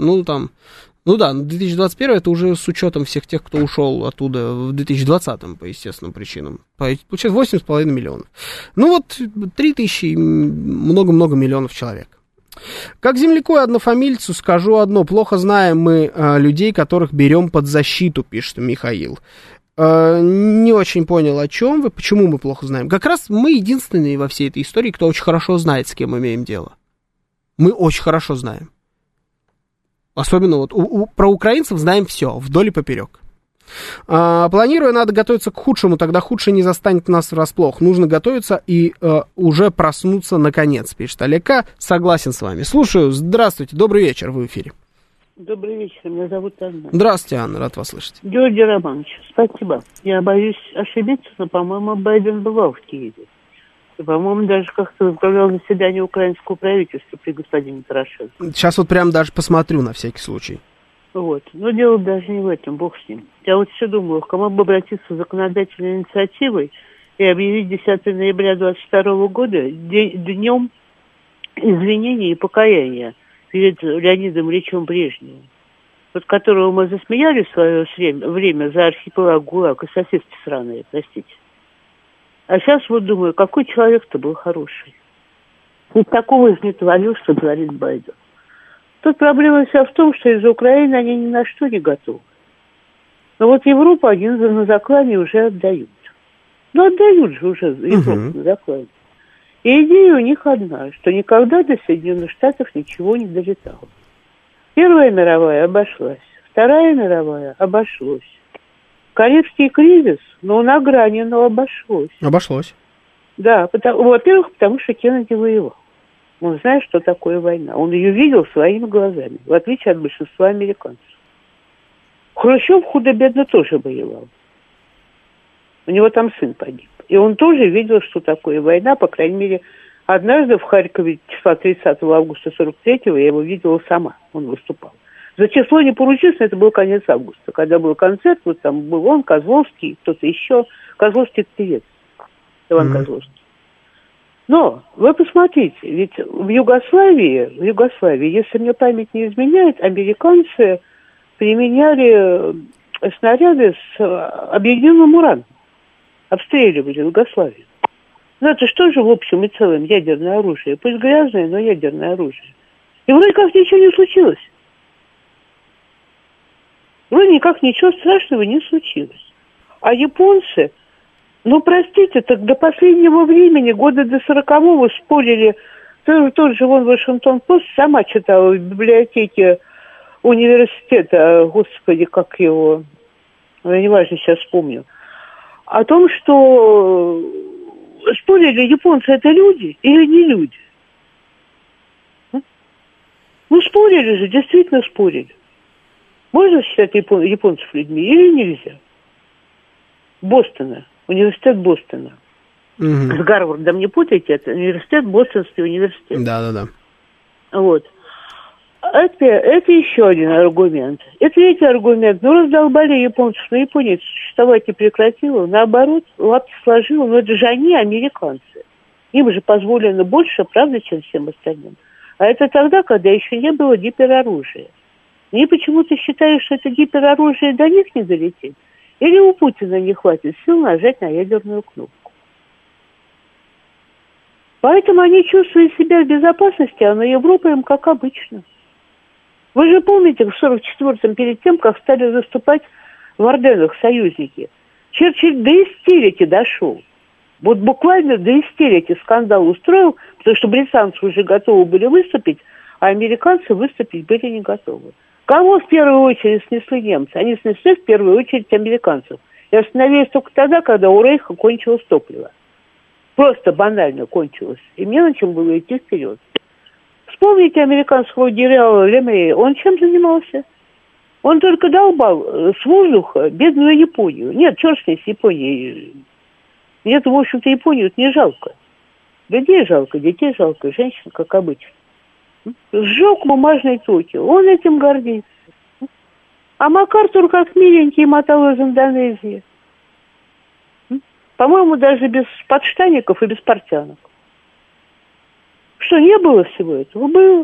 2021 это уже с учетом всех тех, кто ушел оттуда в 2020 по естественным причинам. Получается 8,5 миллионов. 3000, много-много миллионов человек. Как земляку и однофамильцу скажу одно. Плохо знаем мы людей, которых берем под защиту, пишет Михаил. Не очень понял, о чем вы, почему мы плохо знаем. Как раз мы единственные во всей этой истории, кто очень хорошо знает, с кем имеем дело. Мы очень хорошо знаем. Особенно про украинцев знаем все, вдоль и поперек. Планируя, надо готовиться к худшему, тогда худшее не застанет нас врасплох. Нужно готовиться и уже проснуться наконец, пишет Олег К. Согласен с вами. Слушаю, здравствуйте, добрый вечер, вы в эфире. Добрый вечер, меня зовут Анна. Здравствуйте, Анна, рад вас слышать. Георгий Романович, спасибо. Я боюсь ошибиться, но, по-моему, Байден бывал в Киеве. И, по-моему, даже как-то возглавлял заседание украинского правительства при господине Порошенко. Сейчас прям даже посмотрю на всякий случай. Но дело даже не в этом, бог с ним. Я все думаю, к кому бы обратиться с законодательной инициативой и объявить 10 ноября 2022 года днем извинений и покаяния перед Леонидом Ильичем Брежневым, которого мы засмеяли в свое время за архипелаг ГУЛАГ и сосиски сраные, простите. А сейчас думаю, какой человек-то был хороший. Ведь такого же не творил, что говорит Байден. Тут проблема вся в том, что из-за Украины они ни на что не готовы. Но Европу они на заклане уже отдают. Отдают же уже Европу на заклане. И идея у них одна, что никогда до Соединенных Штатов ничего не долетало. Первая мировая обошлась, Вторая мировая обошлось. Карибский кризис, на грани, но обошлось. Обошлось. Да, во-первых, потому что Кеннеди воевал. Он знает, что такое война. Он ее видел своими глазами, в отличие от большинства американцев. Хрущев худо-бедно тоже воевал. У него там сын погиб. И он тоже видел, что такое война, по крайней мере, однажды в Харькове числа 30 августа 43-го я его видела сама, он выступал. За число не поручился, это был конец августа, когда был концерт, там был он, Козловский, кто-то еще. Козловский — это певец, Иван Козловский. Но вы посмотрите, ведь в Югославии, если мне память не изменяет, американцы применяли снаряды с объединенным ураном, обстреливали Югославию. Это что же в общем и целом ядерное оружие? Пусть грязное, но ядерное оружие. И вроде как ничего не случилось. Вроде никак ничего страшного не случилось. А японцы, простите, так до последнего времени, года до 40-го спорили, тот же Вашингтон-Пост, сама читала в библиотеке университета, господи, как его, неважно, сейчас вспомню, о том, что спорили, японцы это люди или не люди. Ну, спорили же, действительно спорили. Можно считать японцев людьми или нельзя? Бостона, университет Бостона. С Гарвардом не путайте, это университет, Бостонский университет. Да. Вот. Это еще один аргумент. И третий аргумент. Ну, раздолбали японцев, но Япония существовать не прекратила. Наоборот, лапки сложила. Но это же они, американцы. Им же позволено больше, правда, чем всем остальным. А это тогда, когда еще не было гипероружия. Они почему-то считают, что это гипероружие до них не долетит. Или у Путина не хватит сил нажать на ядерную кнопку. Поэтому они чувствуют себя в безопасности, а на Европу им как обычно. Вы же помните, в 1944-м, перед тем, как стали выступать в Орденах союзники, Черчилль до истерики дошел. Вот буквально до истерики скандал устроил, потому что британцы уже готовы были выступить, а американцы выступить были не готовы. Кого в первую очередь снесли немцы? Они снесли в первую очередь американцев. И остановились только тогда, когда у Рейха кончилось топливо. Просто банально кончилось. И мне на чем было идти вперед. Вспомните американского генерала Лемея. Он чем занимался? Он только долбал с воздуха бедную Японию. Нет, черт с ней, с Японией. Нет, в общем-то, Японию не жалко. Людей жалко, детей жалко, женщин, как обычно. Сжег бумажный Токио. Он этим гордится. А МакАртур как миленький мотал из Индонезии. По-моему, даже без подштанников и без портянок. Что, не было всего этого? Было.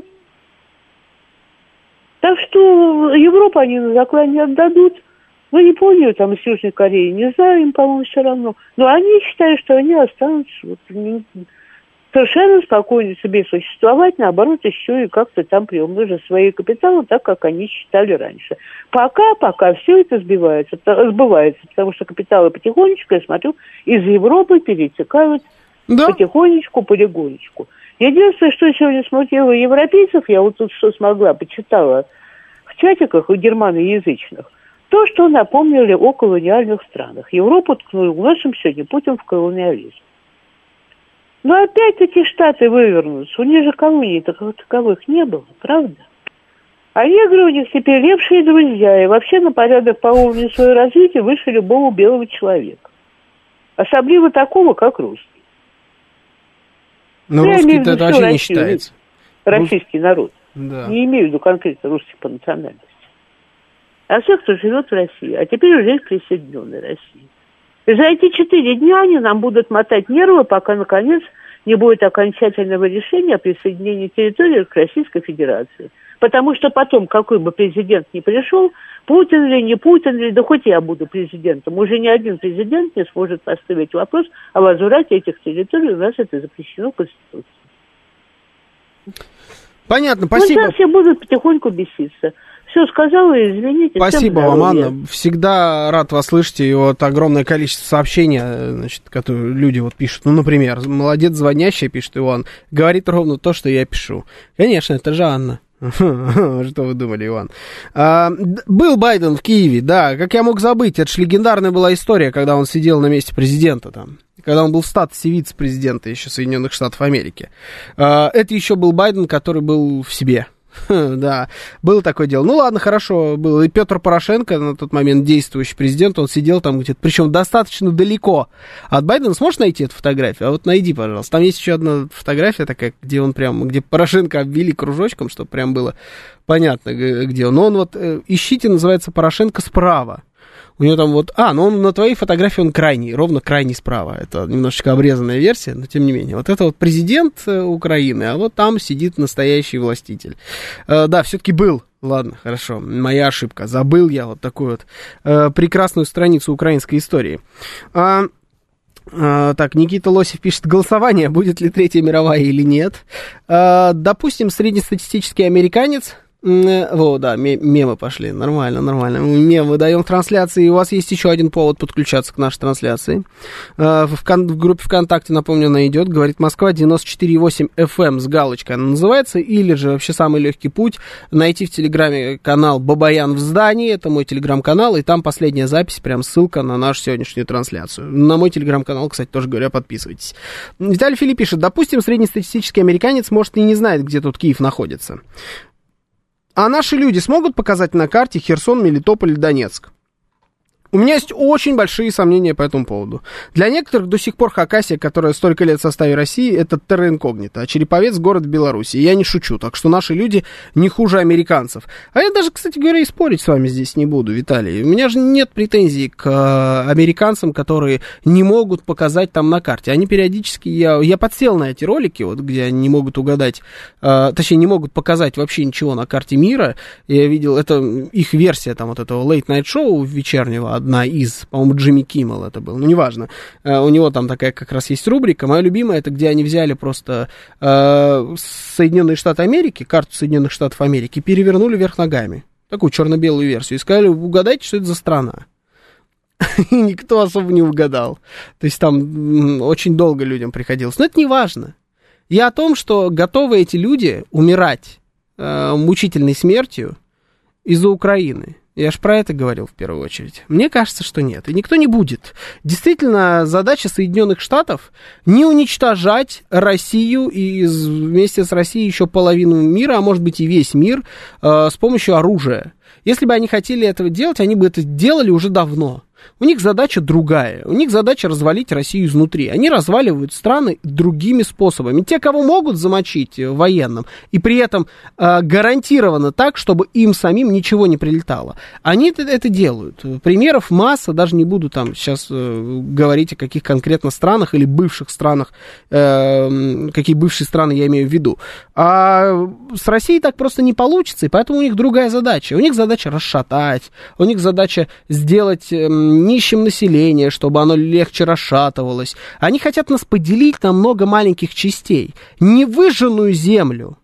Так что Европу они на заклад не отдадут. Ну, Японию там с Южной Кореей, не знаю, им, по-моему, все равно. Но они считают, что они останутся совершенно спокойно себе существовать, наоборот, еще и как-то там приумножить свои капиталы, так, как они считали раньше. Пока все это сбывается, потому что капиталы потихонечку, я смотрю, из Европы перетекают потихонечку, полигонечку. Единственное, что сегодня смутило европейцев, я вот тут что смогла, почитала в чатиках у германоязычных, то, что напомнили о колониальных странах. Европу ткнул носом сегодня Путин в колониализм. Но опять-таки Штаты вывернутся. У них же колоний таковых не было, правда? А негры у них теперь лепшие друзья. И вообще на порядок по уровню своего развития выше любого белого человека. Особливо такого, как русский. Но русский-то это вообще не считается. Российский народ. Да. Не имею в виду конкретно русских по национальности. А все, кто живет в России. А теперь уже в присоединенной России. И за эти 4 дня они нам будут мотать нервы, пока, наконец, не будет окончательного решения о присоединении территории к Российской Федерации. Потому что потом, какой бы президент ни пришел, Путин ли, не Путин ли, да хоть я буду президентом, уже ни один президент не сможет поставить вопрос о возврате этих территорий. У нас это запрещено Конституцией. Понятно, спасибо. Ну, все будут потихоньку беситься. Все сказала, извините. Спасибо вам, Анна. Всегда рад вас слышать. И вот огромное количество сообщений, значит, которые люди вот пишут. Ну, например, молодец звонящая, пишет Иван, говорит ровно то, что я пишу. Конечно, это же Анна. Что вы думали, Иван? Был Байден в Киеве, да, как я мог забыть, это же легендарная была история, когда он сидел на месте президента там, когда он был в статусе вице-президента еще Соединенных Штатов Америки. Это еще был Байден, который был в себе. Да, было такое дело. Ну ладно, хорошо, было. И Петр Порошенко, на тот момент действующий президент, он сидел там где-то, причем достаточно далеко от Байдена. Сможешь найти эту фотографию? А вот найди, пожалуйста. Там есть еще одна фотография такая, где он прям, где Порошенко обвели кружочком, чтобы прям было понятно, где он. Но он вот, ищите, называется Порошенко справа. У него там вот... но он на твоей фотографии он крайний, ровно крайний справа. Это немножечко обрезанная версия, но тем не менее. Вот это вот президент Украины, а вот там сидит настоящий властитель. Да, все-таки был. Ладно, хорошо, моя ошибка. Забыл я вот такую вот прекрасную страницу украинской истории. Так, Никита Лосев пишет, голосование, будет ли Третья мировая или нет. Допустим, среднестатистический американец... Во, да, мемы пошли, нормально. Мемы даем в трансляции, и у вас есть еще один повод подключаться к нашей трансляции. В группе ВКонтакте, напомню, она идет, говорит Москва 94,8 FM с галочкой она называется, или же вообще самый легкий путь найти в Телеграме канал Бабаян в здании, это мой Телеграм-канал, и там последняя запись, прям ссылка на нашу сегодняшнюю трансляцию. На мой Телеграм-канал, кстати, тоже говоря, подписывайтесь. Виталий Филипп пишет, допустим, среднестатистический американец, может, и не знает, где тут Киев находится. А наши люди смогут показать на карте Херсон, Мелитополь и Донецк? У меня есть очень большие сомнения по этому поводу. Для некоторых до сих пор Хакасия, которая столько лет в составе России, это терра инкогнита, а Череповец — город в Беларуси. Я не шучу, так что наши люди не хуже американцев. А я даже, кстати говоря, и спорить с вами здесь не буду, Виталий. У меня же нет претензий к американцам, которые не могут показать там на карте. Они периодически... Я подсел на эти ролики, вот, где они не могут угадать, точнее, не могут показать вообще ничего на карте мира. Я видел, это их версия там вот этого Late Night Show вечернего, одна из, по-моему, Джимми Киммел это был, ну, неважно. У него там такая как раз есть рубрика. Моя любимая, это где они взяли просто Соединенные Штаты Америки, карту Соединенных Штатов Америки, перевернули вверх ногами. Такую черно-белую версию. И сказали, угадайте, что это за страна. И никто особо не угадал. То есть там очень долго людям приходилось. Но это не важно. Я о том, что готовы эти люди умирать мучительной смертью из-за Украины. Я ж про это говорил в первую очередь. Мне кажется, что нет. И никто не будет. Действительно, задача Соединенных Штатов не уничтожать Россию и вместе с Россией еще половину мира, а может быть и весь мир, с помощью оружия. Если бы они хотели этого делать, они бы это делали уже давно. У них задача другая. У них задача развалить Россию изнутри. Они разваливают страны другими способами. Те, кого могут замочить военным, и при этом гарантированно так, чтобы им самим ничего не прилетало. Они это делают. Примеров масса. Даже не буду там сейчас говорить о каких конкретно странах или бывших странах, какие бывшие страны я имею в виду. А с Россией так просто не получится, и поэтому у них другая задача. У них задача расшатать, у них задача сделать нищим население, чтобы оно легче расшатывалось. Они хотят нас поделить на много маленьких частей. Не выжженную землю.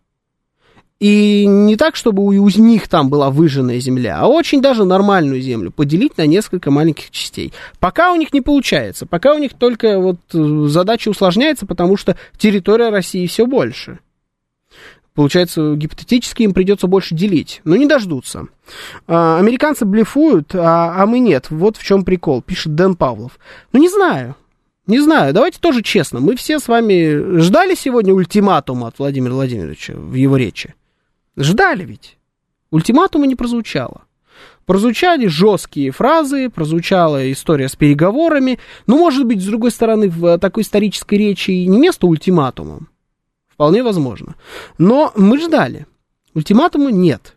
И не так, чтобы у них там была выжженная земля, а очень даже нормальную землю поделить на несколько маленьких частей. Пока у них не получается. Пока у них только вот задача усложняется, потому что территория России все больше. Получается, гипотетически им придется больше делить. Но не дождутся. Американцы блефуют, а мы нет. Вот в чем прикол, пишет Дэн Павлов. Ну, не знаю. Не знаю. Давайте тоже честно. Мы все с вами ждали сегодня ультиматума от Владимира Владимировича в его речи. Ждали ведь. Ультиматума не прозвучало. Прозвучали жесткие фразы, прозвучала история с переговорами. Ну, может быть, с другой стороны, в такой исторической речи не место ультиматума. Вполне возможно. Но мы ждали. Ультиматума нет.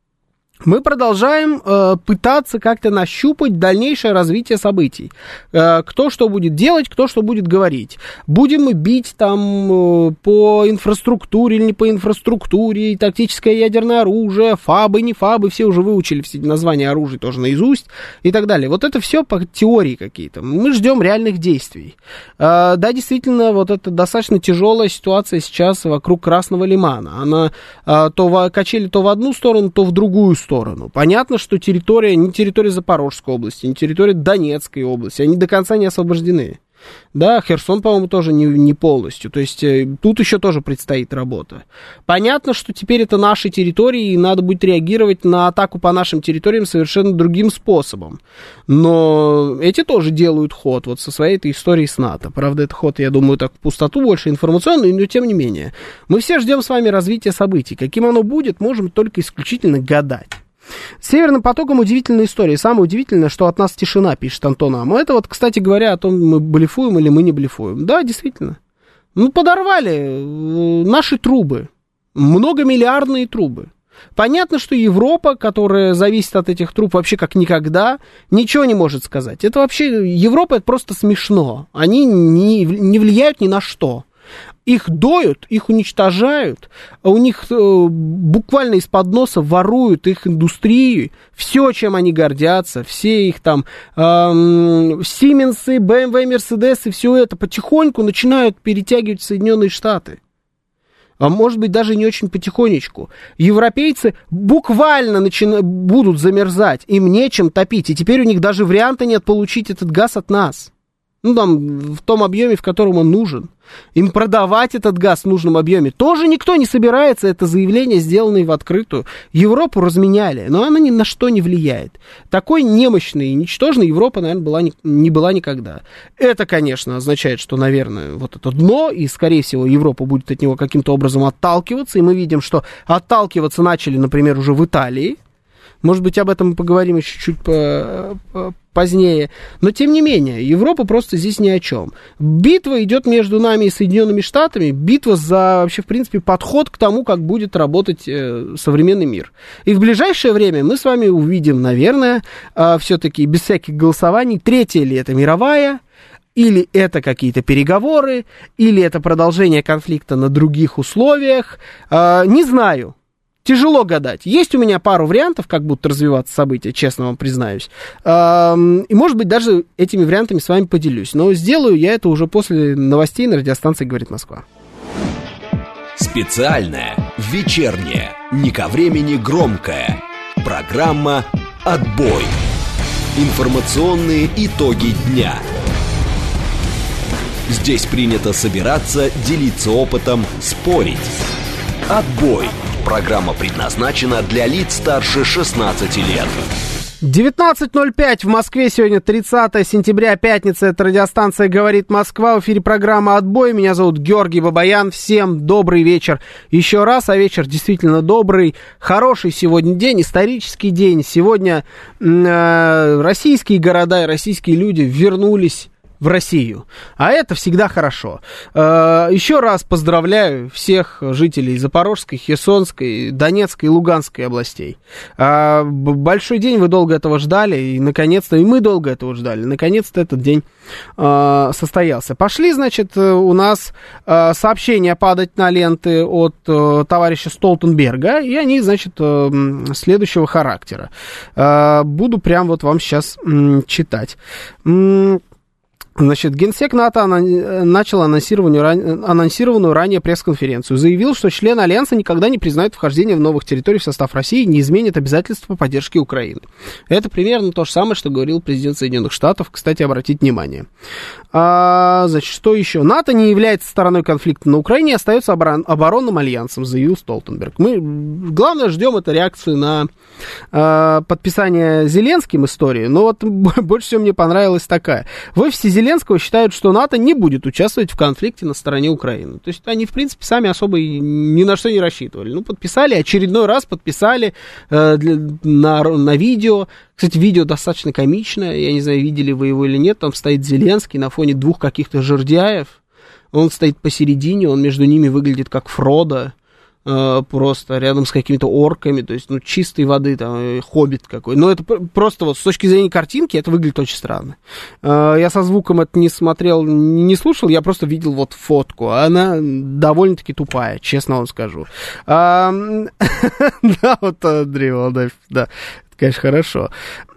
Мы продолжаем пытаться как-то нащупать дальнейшее развитие событий. Кто что будет делать, кто что будет говорить. Будем мы бить там по инфраструктуре или не по инфраструктуре, тактическое ядерное оружие, фабы, не фабы, все уже выучили все названия оружия тоже наизусть и так далее. Вот это все по теории какие-то. Мы ждем реальных действий. Да, действительно, вот это достаточно тяжелая ситуация сейчас вокруг Красного Лимана. Она качели то в одну сторону, то в другую сторону. Понятно, что территория, не территория Запорожской области, не территория Донецкой области, они до конца не освобождены. Да, Херсон, по-моему, тоже не полностью. То есть тут еще тоже предстоит работа. Понятно, что теперь это наши территории, и надо будет реагировать на атаку по нашим территориям совершенно другим способом. Но эти тоже делают ход вот со своей этой историей с НАТО. Правда, это ход, я думаю, так в пустоту больше информационный, но тем не менее. Мы все ждем с вами развития событий. Каким оно будет, можем только исключительно гадать. С Северным потоком удивительная история. Самое удивительное, что от нас тишина, пишет Антон Ам. Это вот, кстати говоря, о том, мы блефуем или мы не блефуем. Да, действительно. Ну, подорвали наши трубы. Многомиллиардные трубы. Понятно, что Европа, которая зависит от этих труб вообще как никогда, ничего не может сказать. Это вообще, Европа, это просто смешно. Они не влияют ни на что. Их доют, их уничтожают, у них буквально из-под носа воруют их индустрию, все, чем они гордятся, все их там Сименсы, BMW, Мерседесы, все это потихоньку начинают перетягивать в Соединенные Штаты. А может быть, даже не очень потихонечку. Европейцы буквально будут замерзать, им нечем топить, и теперь у них даже варианта нет получить этот газ от нас. Ну, там, в том объеме, в котором он нужен. Им продавать этот газ в нужном объеме тоже никто не собирается. Это заявление, сделанное в открытую. Европу разменяли, но она ни на что не влияет. Такой немощной и ничтожной Европа, наверное, не была никогда. Это, конечно, означает, что, наверное, вот это дно, и, скорее всего, Европа будет от него каким-то образом отталкиваться. И мы видим, что отталкиваться начали, например, уже в Италии. Может быть, об этом мы поговорим еще чуть позднее. Но, тем не менее, Европа просто здесь ни о чем. Битва идет между нами и Соединенными Штатами. Битва за, вообще, в принципе, подход к тому, как будет работать современный мир. И в ближайшее время мы с вами увидим, наверное, все-таки без всяких голосований, третья ли это мировая, или это какие-то переговоры, или это продолжение конфликта на других условиях. Не знаю. Тяжело гадать. Есть у меня пару вариантов, как будут развиваться события, честно вам признаюсь. И, может быть, даже этими вариантами с вами поделюсь. Но сделаю я это уже после новостей на радиостанции «Говорит Москва». Специальная, вечерняя, не ко времени громкая. Программа «Отбой». Информационные итоги дня. Здесь принято собираться, делиться опытом, спорить. «Отбой». Программа предназначена для лиц старше 16 лет. 19:05 в Москве. Сегодня 30 сентября, пятница. Это радиостанция «Говорит Москва». В эфире программа «Отбой». Меня зовут Георгий Бабаян. Всем добрый вечер еще раз. А вечер действительно добрый. Хороший сегодня день, исторический день. Сегодня российские города и российские люди вернулись в Россию. А это всегда хорошо. Еще раз поздравляю всех жителей Запорожской, Херсонской, Донецкой и Луганской областей. Большой день, вы долго этого ждали, и наконец-то, и мы долго этого ждали, наконец-то этот день состоялся. Пошли, значит, у нас сообщения падать на ленты от товарища Столтенберга, и они, значит, следующего характера. Буду прям вот вам сейчас читать. Значит, Генсек НАТО начал анонсированную ранее пресс-конференцию. Заявил, что члены Альянса никогда не признают вхождение в новых территорий в состав России и не изменят обязательств по поддержке Украины. Это примерно то же самое, что говорил президент Соединенных Штатов. Кстати, обратите внимание. Значит, что еще? НАТО не является стороной конфликта на Украине и остается оборонным альянсом, заявил Столтенберг. Мы, главное, ждем эту реакцию на подписание Зеленским истории. Но вот больше всего мне понравилась такая. В офисе Зеленского считают, что НАТО не будет участвовать в конфликте на стороне Украины. То есть они, в принципе, сами особо ни на что не рассчитывали. Ну, подписали, очередной раз подписали на видео. Кстати, видео достаточно комичное. Я не знаю, видели вы его или нет. Там стоит Зеленский на фоне двух каких-то жердяев. Он стоит посередине, он между ними выглядит как Фродо. Просто рядом с какими-то орками, то есть, ну, чистой воды, там, хоббит какой. Но это просто вот с точки зрения картинки это выглядит очень странно. Я со звуком это не смотрел, не слушал, я просто видел вот фотку. Она довольно-таки тупая, честно вам скажу. Да, вот Андрей Володаев, да, это, конечно, хорошо.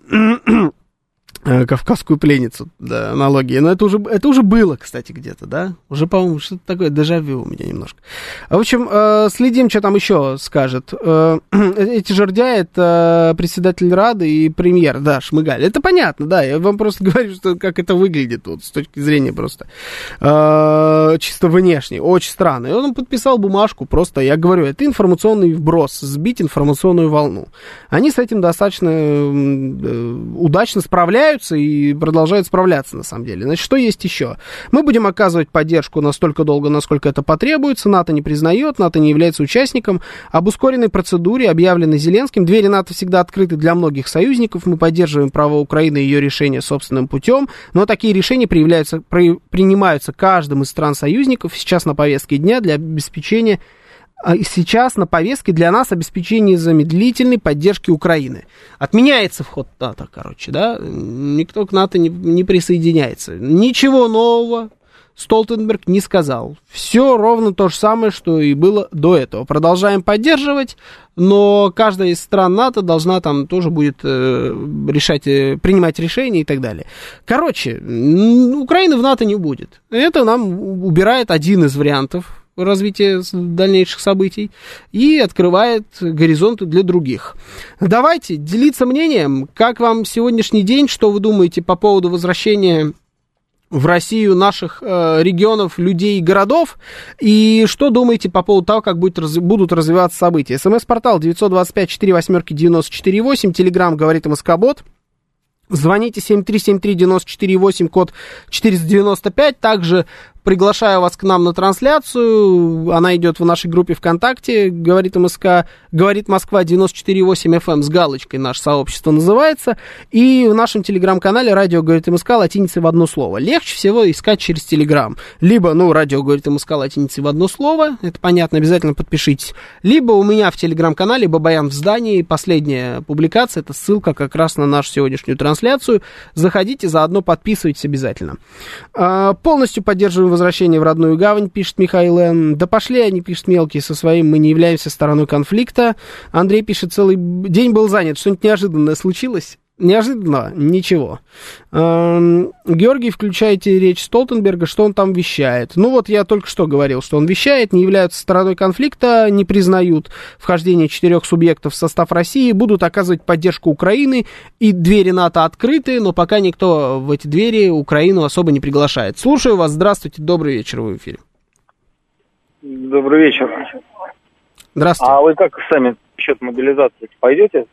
Кавказскую пленницу, да, аналогия. Но это уже было, кстати, где-то, да? Уже, по-моему, что-то такое, дежавю у меня немножко. В общем, следим, что там еще скажет. Эти жердяи, это председатель Рады и премьер, да, Шмыгаль. Это понятно, да, я вам просто говорю, что как это выглядит тут, с точки зрения просто чисто внешне. Очень странно. И он подписал бумажку, просто, я говорю, это информационный вброс, сбить информационную волну. Они с этим достаточно удачно справляются и продолжают справляться, на самом деле. Значит, что есть еще? Мы будем оказывать поддержку настолько долго, насколько это потребуется. НАТО не признает, НАТО не является участником. Об ускоренной процедуре, объявленной Зеленским. Двери НАТО всегда открыты для многих союзников. Мы поддерживаем право Украины и ее решения собственным путем. Но такие решения принимаются каждым из стран-союзников. Сейчас на повестке дня для обеспечения... Сейчас на повестке для нас обеспечение незамедлительной поддержки Украины. Отменяется вход в НАТО, короче, да? Никто к НАТО не присоединяется. Ничего нового Столтенберг не сказал. Все ровно то же самое, что и было до этого. Продолжаем поддерживать, но каждая из стран НАТО должна там тоже будет принимать решения и так далее. Короче, Украины в НАТО не будет. Это нам убирает один из вариантов развития дальнейших событий и открывает горизонты для других. Давайте делиться мнением, как вам сегодняшний день, что вы думаете по поводу возвращения в Россию наших регионов, людей и городов. И что думаете по поводу того, как будут развиваться события? СМС-портал 925-48-94-8, Телеграм говорит МСК-бот. Звоните 7373948, код 495. Также приглашаю вас к нам на трансляцию. Она идет в нашей группе ВКонтакте. Говорит МСК, говорит Москва 94.8 FM с галочкой. Наше сообщество называется. И в нашем телеграм-канале радио говорит МСК латиницей в одно слово. Легче всего искать через телеграм. Либо, радио говорит МСК латиницей в одно слово. Это понятно, обязательно подпишитесь. Либо у меня в телеграм-канале Бабаян в здании. Последняя публикация. Это ссылка как раз на нашу сегодняшнюю трансляцию. Заходите, заодно подписывайтесь обязательно. Полностью поддерживаем возвращение в родную гавань, пишет Михаил Н. Да пошли они, пишет Мелкий, со своим мы не являемся стороной конфликта. Андрей пишет, целый день был занят. Что-нибудь неожиданное случилось? Неожиданно? Ничего. Георгий, включайте речь Столтенберга, что он там вещает. Я только что говорил, что он вещает, не являются стороной конфликта, не признают вхождение 4 субъектов в состав России, будут оказывать поддержку Украины, и двери НАТО открыты, но пока никто в эти двери Украину особо не приглашает. Слушаю вас, здравствуйте, добрый вечер, вы в эфире. Добрый вечер. Здравствуйте. А вы как сами насчет мобилизации пойдете?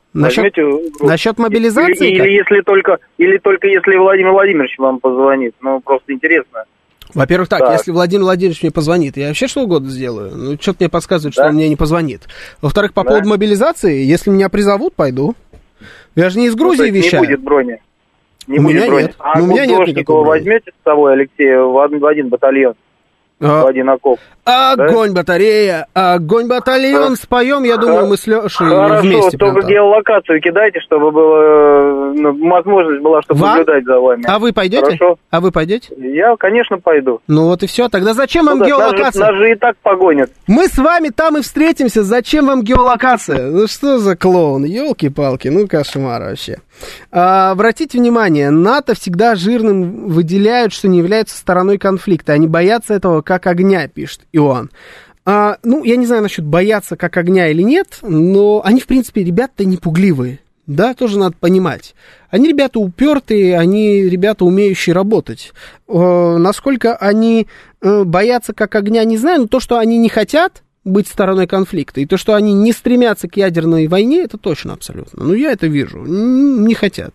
Насчет мобилизации? Или только если Владимир Владимирович вам позвонит. Просто интересно. Во-первых, если Владимир Владимирович мне позвонит, я вообще что угодно сделаю. Что-то мне подсказывает, что он мне не позвонит. Во-вторых, по поводу мобилизации, если меня призовут, пойду. Я же не из Грузии вещаю. Не будет брони. У меня нет. А Гудошникова возьмете с собой, Алексея, в один батальон? В один окоп. Огонь, батарея, огонь, батальон, споем, я думаю, мы с Лешей вместе. Хорошо, только геолокацию кидайте, чтобы было, возможность была, чтобы наблюдать за вами. А вы пойдете? Хорошо. А вы пойдете? Я, конечно, пойду. Вот и все, тогда зачем вам геолокация? Нас же и так погонят. Мы с вами там и встретимся, зачем вам геолокация? Что за клоун, елки-палки, кошмар вообще. Обратите внимание, НАТО всегда жирным выделяют, что не являются стороной конфликта. Они боятся этого как огня, пишет Иоанн. Я не знаю насчет бояться как огня или нет, но они, в принципе, ребята не пугливые. Да, тоже надо понимать. Они ребята упертые, они ребята, умеющие работать. Насколько они боятся как огня, не знаю, но то, что они не хотят быть стороной конфликта, и то, что они не стремятся к ядерной войне, это точно абсолютно. Я это вижу. Не хотят.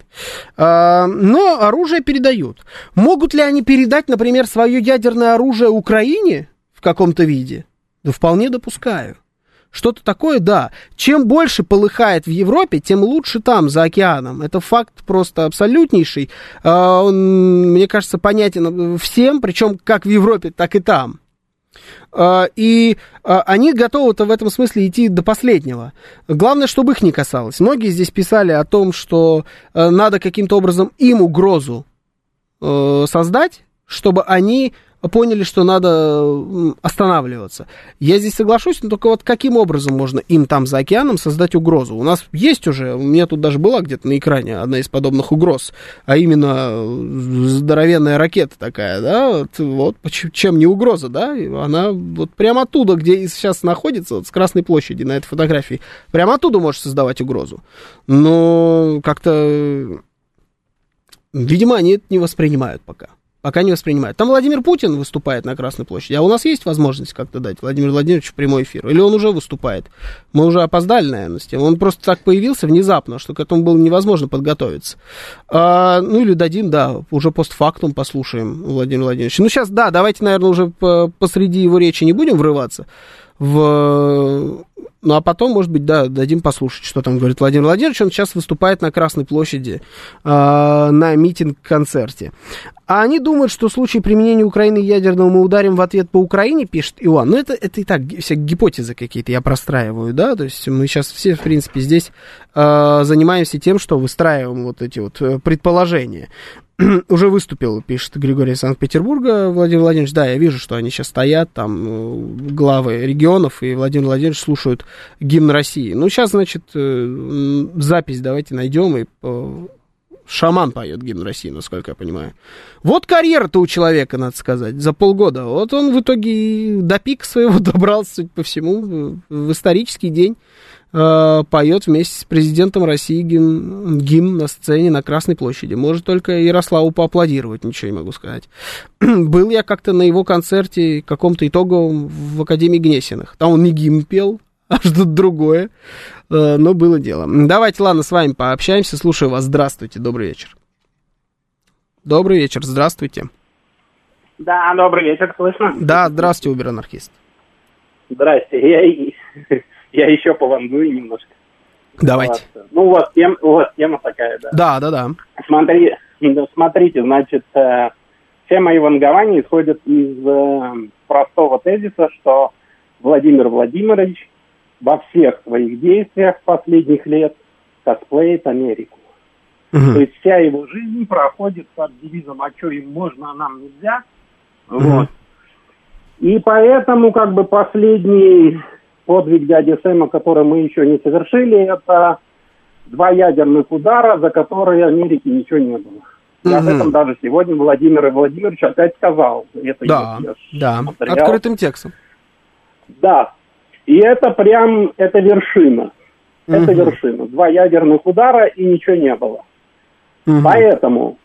Но оружие передают. Могут ли они передать, например, свое ядерное оружие Украине в каком-то виде? Да вполне допускаю. Что-то такое, да. Чем больше полыхает в Европе, тем лучше там, за океаном. Это факт просто абсолютнейший. Он, мне кажется, понятен всем, причем как в Европе, так и там. И они готовы-то в этом смысле идти до последнего. Главное, чтобы их не касалось. Многие здесь писали о том, что надо каким-то образом им угрозу создать, чтобы они поняли, что надо останавливаться. Я здесь соглашусь, но только каким образом можно им там за океаном создать угрозу? У нас есть уже, у меня тут даже была где-то на экране одна из подобных угроз, а именно здоровенная ракета такая, да, чем не угроза, да, она прямо оттуда, где сейчас находится, с Красной площади на этой фотографии, прямо оттуда может создавать угрозу. Но как-то, видимо, они это не воспринимают пока. Пока не воспринимают. Там Владимир Путин выступает на Красной площади, а у нас есть возможность как-то дать Владимиру Владимировичу прямой эфир? Или он уже выступает? Мы уже опоздали, наверное, с тем. Он просто так появился внезапно, что к этому было невозможно подготовиться. Или дадим, да, уже постфактум послушаем Владимира Владимировича. Сейчас, да, давайте, наверное, уже посреди его речи не будем врываться а потом, может быть, да, дадим послушать, что там говорит Владимир Владимирович. Он сейчас выступает на Красной площади на митинг-концерте. А они думают, что в случае применения Украины ядерного мы ударим в ответ по Украине, пишет Иоанн. Это и так все гипотезы какие-то я простраиваю, да, то есть мы сейчас все, в принципе, здесь занимаемся тем, что выстраиваем эти предположения. Уже выступил, пишет Григорий из Санкт-Петербурга, Владимир Владимирович. Да, я вижу, что они сейчас стоят, там, главы регионов, и Владимир Владимирович слушают гимн России. Сейчас, значит, запись давайте найдем, и шаман поет гимн России, насколько я понимаю. Карьера-то у человека, надо сказать, за полгода. Он в итоге до пика своего добрался, судя по всему, в исторический день. поет вместе с президентом России гимн на сцене на Красной площади. Может только Ярославу поаплодировать, ничего не могу сказать. Был я как-то на его концерте каком-то итоговом в Академии Гнесиных. Там он не гимн пел, а что-то другое, но было дело. Давайте, ладно, с вами пообщаемся. Слушаю вас. Здравствуйте, добрый вечер. Добрый вечер, здравствуйте. Да, добрый вечер, слышно? Да, здравствуйте, Убер-анархист. Здрасте, я еще повангую немножко. Давайте. Вот. Ну, у вас тема такая, да? Да. Смотрите, значит, все мои вангования исходят из простого тезиса, что Владимир Владимирович во всех своих действиях последних лет косплеит Америку. То есть вся его жизнь проходит под девизом «а что им можно, а нам нельзя». Вот. И поэтому как бы последний подвиг дяди Сэма, который мы еще не совершили, это 2 ядерных удара, за которые Америке ничего не было. И об этом даже сегодня Владимир Владимирович опять сказал. Это материал. Открытым текстом. Да, и это прям, это вершина. Это вершина. 2 ядерных удара, и ничего не было. Поэтому,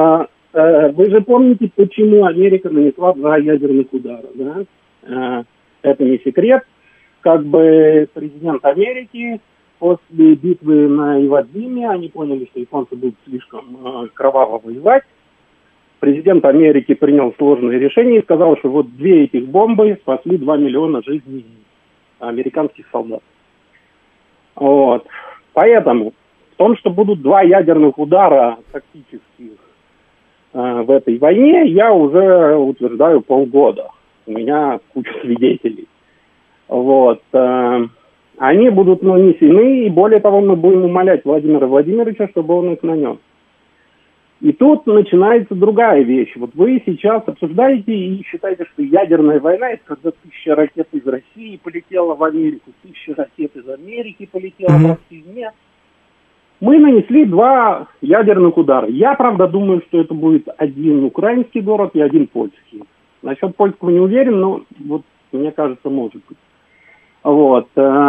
вы же помните, почему Америка нанесла 2 ядерных удара, да? Это не секрет. Как бы президент Америки после битвы на Ивадзиме, они поняли, что японцы будут слишком кроваво воевать. Президент Америки принял сложное решение и сказал, что вот 2 этих бомбы спасли 2 миллиона жизней американских солдат. Вот. Поэтому в том, что будут 2 ядерных удара тактических в этой войне, я уже утверждаю полгода. У меня куча свидетелей. Вот. Они будут нанесены, и более того, мы будем умолять Владимира Владимировича, чтобы он их нанес. И тут начинается другая вещь. Вот вы сейчас обсуждаете и считаете, что ядерная война — это когда 1000 ракет из России полетела в Америку, 1000 ракет из Америки полетела в Россию. Нет. Мы нанесли 2 ядерных удара. Я, правда, думаю, что это будет 1 украинский город и 1 польский. Насчет польского не уверен, но вот мне кажется, может быть. Вот.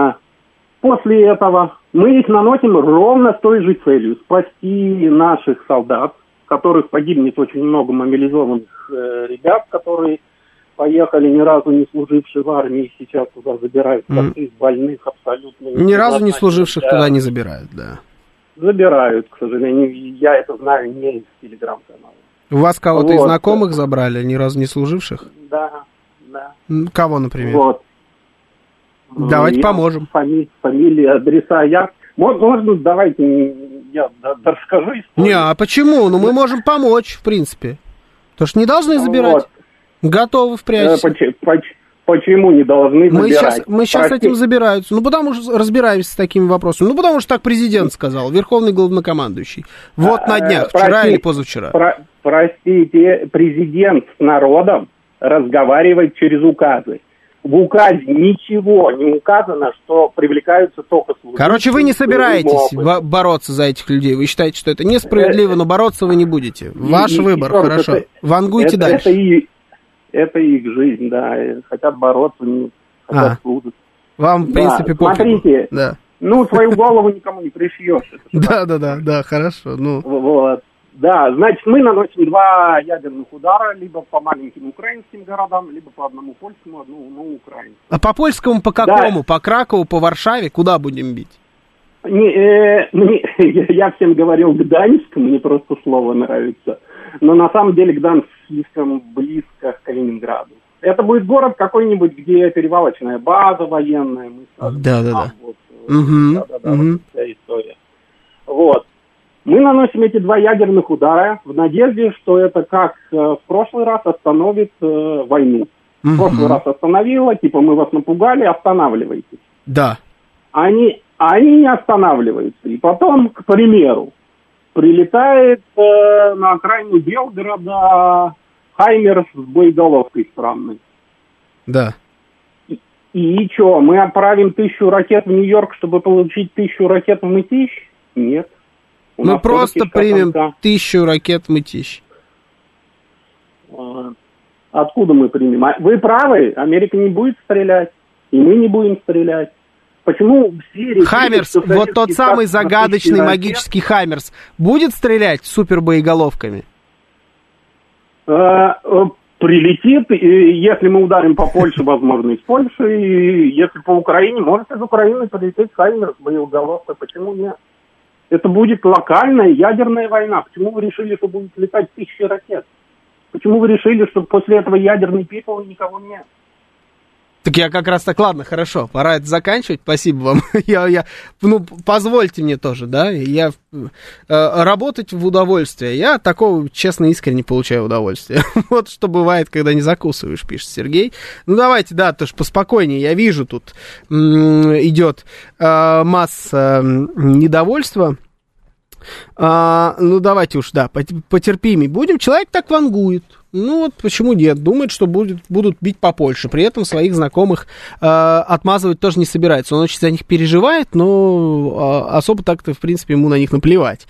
После этого мы их наносим ровно с той же целью. Спасти наших солдат, которых погибнет очень много мобилизованных ребят, которые поехали, ни разу не служившие в армии, сейчас туда забирают больных абсолютно. Ни разу не служивших туда не забирают, да. Забирают, к сожалению. Я это знаю не из телеграм-канала. У вас кого-то из знакомых забрали, ни разу не служивших? Да. Кого, например? Вот. Давайте поможем. Фамилии, адреса. Можно, давайте я расскажу историю. Не, а почему? Ну, мы можем помочь, в принципе. Потому что не должны забирать. Готовы впрячься. Почему не должны забирать? Мы сейчас этим забираются. Ну, потому что разбираемся с такими вопросами. Ну, потому что так президент сказал, верховный главнокомандующий. Вот на днях, вчера или позавчера. Простите, президент с народом разговаривает через указы. В указе ничего не указано, что привлекаются только служители. Короче, вы не собираетесь бороться за этих людей. Вы считаете, что это несправедливо, но бороться вы не будете. Ваш выбор, хорошо. Вангуйте дальше. Это их жизнь, да. Хотят бороться, не хотят служить. Вам, в принципе, пофигу. Смотрите, свою голову никому не пришьешь. Да, хорошо. Вот. Да, значит, мы наносим 2 ядерных удара, либо по маленьким украинским городам, либо по одному польскому, одному украинскому. А по польскому по какому? Да. По Кракову, по Варшаве? Куда будем бить? Я всем говорил Гданьск, мне просто слово нравится. Но на самом деле Гданьск слишком близко к Калининграду. Это будет город какой-нибудь, где перевалочная база военная. Да. Вся история. Вот. Мы наносим эти 2 ядерных удара в надежде, что это как в прошлый раз остановит войну. В прошлый раз остановило, типа мы вас напугали, останавливайтесь. Да. Они не останавливаются. И потом, к примеру, прилетает на окраину Белгорода Хаймерс с боеголовкой странной. Да. И что, мы отправим 1000 ракет в Нью-Йорк, чтобы получить 1000 ракет в Мытищ? Нет. Мы просто примем 1000 ракет в Мытищ. Откуда мы примем? Вы правы, Америка не будет стрелять, и мы не будем стрелять. Почему в сфере... Хаммерс, вот тот самый загадочный магический Хаммерс, будет стрелять супербоеголовками? Прилетит, и если мы ударим по Польше, возможно, из Польши, и если по Украине, может из Украины прилететь Хаммерс боеголовкой, почему нет? Это будет локальная ядерная война. Почему вы решили, что будут летать 1000 ракет? Почему вы решили, что после этого ядерный пепел и никого нет? Так я как раз так, ладно, хорошо, пора это заканчивать, спасибо вам. Позвольте мне тоже, да, работать в удовольствие. Я от такого, честно, искренне получаю удовольствие. Вот что бывает, когда не закусываешь, пишет Сергей. Давайте, да, тоже поспокойнее. Я вижу, тут идет масса недовольства. Давайте уж, да, потерпимее будем. Человек так вангует. Почему нет? Думает, что будут бить по Польше. При этом своих знакомых отмазывать тоже не собирается. Он очень за них переживает, но особо так-то, в принципе, ему на них наплевать.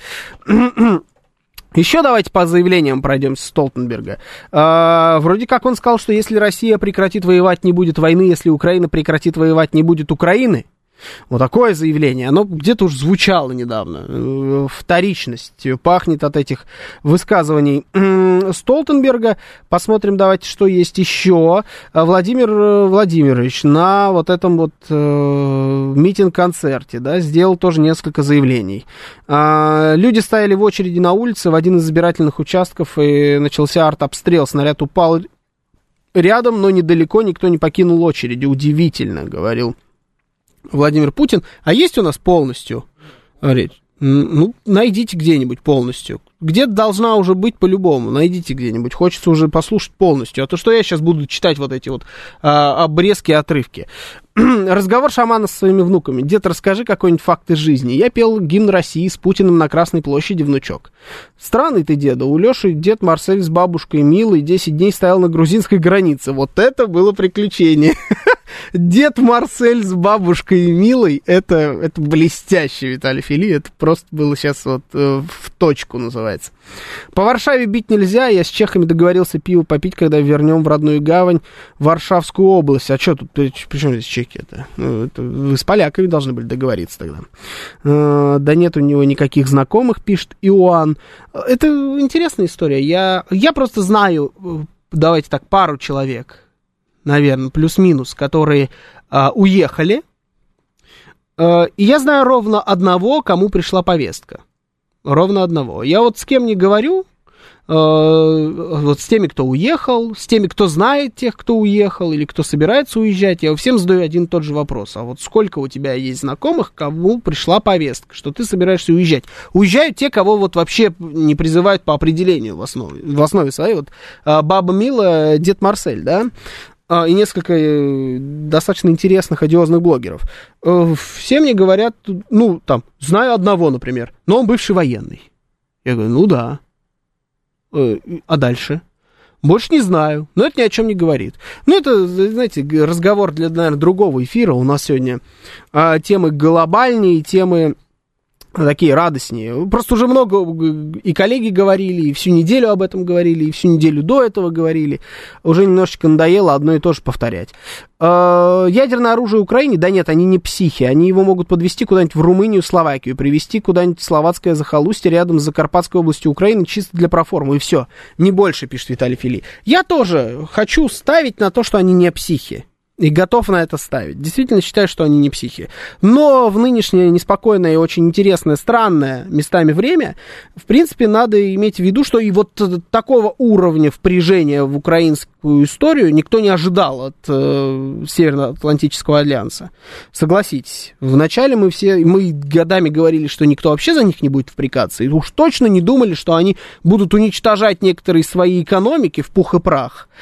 Еще давайте по заявлениям пройдемся Столтенберга. Вроде как он сказал, что если Россия прекратит воевать, не будет войны. Если Украина прекратит воевать, не будет Украины. Вот такое заявление, оно где-то уж звучало недавно, вторичность, пахнет от этих высказываний Столтенберга. Посмотрим, давайте, что есть еще. Владимир Владимирович на вот этом вот митинг-концерте, да, сделал тоже несколько заявлений. Люди стояли в очереди на улице в один из избирательных участков, и начался артобстрел, снаряд упал рядом, но недалеко, никто не покинул очереди. Удивительно, говорил Владимир Путин. А есть у нас полностью речь? Найдите где-нибудь полностью. Где-то должна уже быть по-любому. Найдите где-нибудь. Хочется уже послушать полностью. А то, что я сейчас буду читать вот эти вот обрезки, отрывки. Разговор шамана со своими внуками. Дед, расскажи какой-нибудь факт из жизни. Я пел гимн России с Путиным на Красной площади, внучок. Странный ты, деда. У Леши дед Марсель с бабушкой Милой 10 дней стоял на грузинской границе. Вот это было приключение. Дед Марсель с бабушкой Милой, это блестяще, Виталий Фили. Это просто было сейчас вот в точку называется. По Варшаве бить нельзя. Я с чехами договорился пиво попить, когда вернем в родную гавань Варшавскую область. А что тут, при чем здесь чехи-то? Вы с поляками должны были договориться тогда. Да нет у него никаких знакомых, пишет Иоанн. Это интересная история. Я просто знаю, давайте так, пару человек, наверное, плюс-минус, которые уехали. И я знаю ровно одного, кому пришла повестка. Ровно одного. Я вот с кем не говорю, вот с теми, кто уехал, с теми, кто знает тех, кто уехал, или кто собирается уезжать, я всем задаю один и тот же вопрос. А вот сколько у тебя есть знакомых, кому пришла повестка, что ты собираешься уезжать? Уезжают те, кого вот вообще не призывают по определению в основе своей. Вот баба Мила, дед Марсель, да? И несколько достаточно интересных, одиозных блогеров. Все мне говорят, знаю одного, например, но он бывший военный. Я говорю, да. А дальше? Больше не знаю, но это ни о чем не говорит. Это, знаете, разговор для, наверное, другого эфира. У нас сегодня темы глобальнее, темы такие радостнее. Просто уже много и коллеги говорили, и всю неделю об этом говорили, и всю неделю до этого говорили. Уже немножечко надоело одно и то же повторять. Ядерное оружие Украине? Да нет, они не психи. Они его могут подвести куда-нибудь в Румынию, Словакию, привезти куда-нибудь в словацкое захолустье рядом с Закарпатской областью Украины чисто для проформы, и все. Не больше, пишет Виталий Фили. Я тоже хочу ставить на то, что они не психи. И готов на это ставить. Действительно считаю, что они не психи. Но в нынешнее неспокойное и очень интересное, странное местами время, в принципе, надо иметь в виду, что и вот такого уровня впряжения в украинскую историю никто не ожидал от Североатлантического альянса. Согласитесь. Вначале мы годами говорили, что никто вообще за них не будет впрягаться. И уж точно не думали, что они будут уничтожать некоторые свои экономики в пух и прах.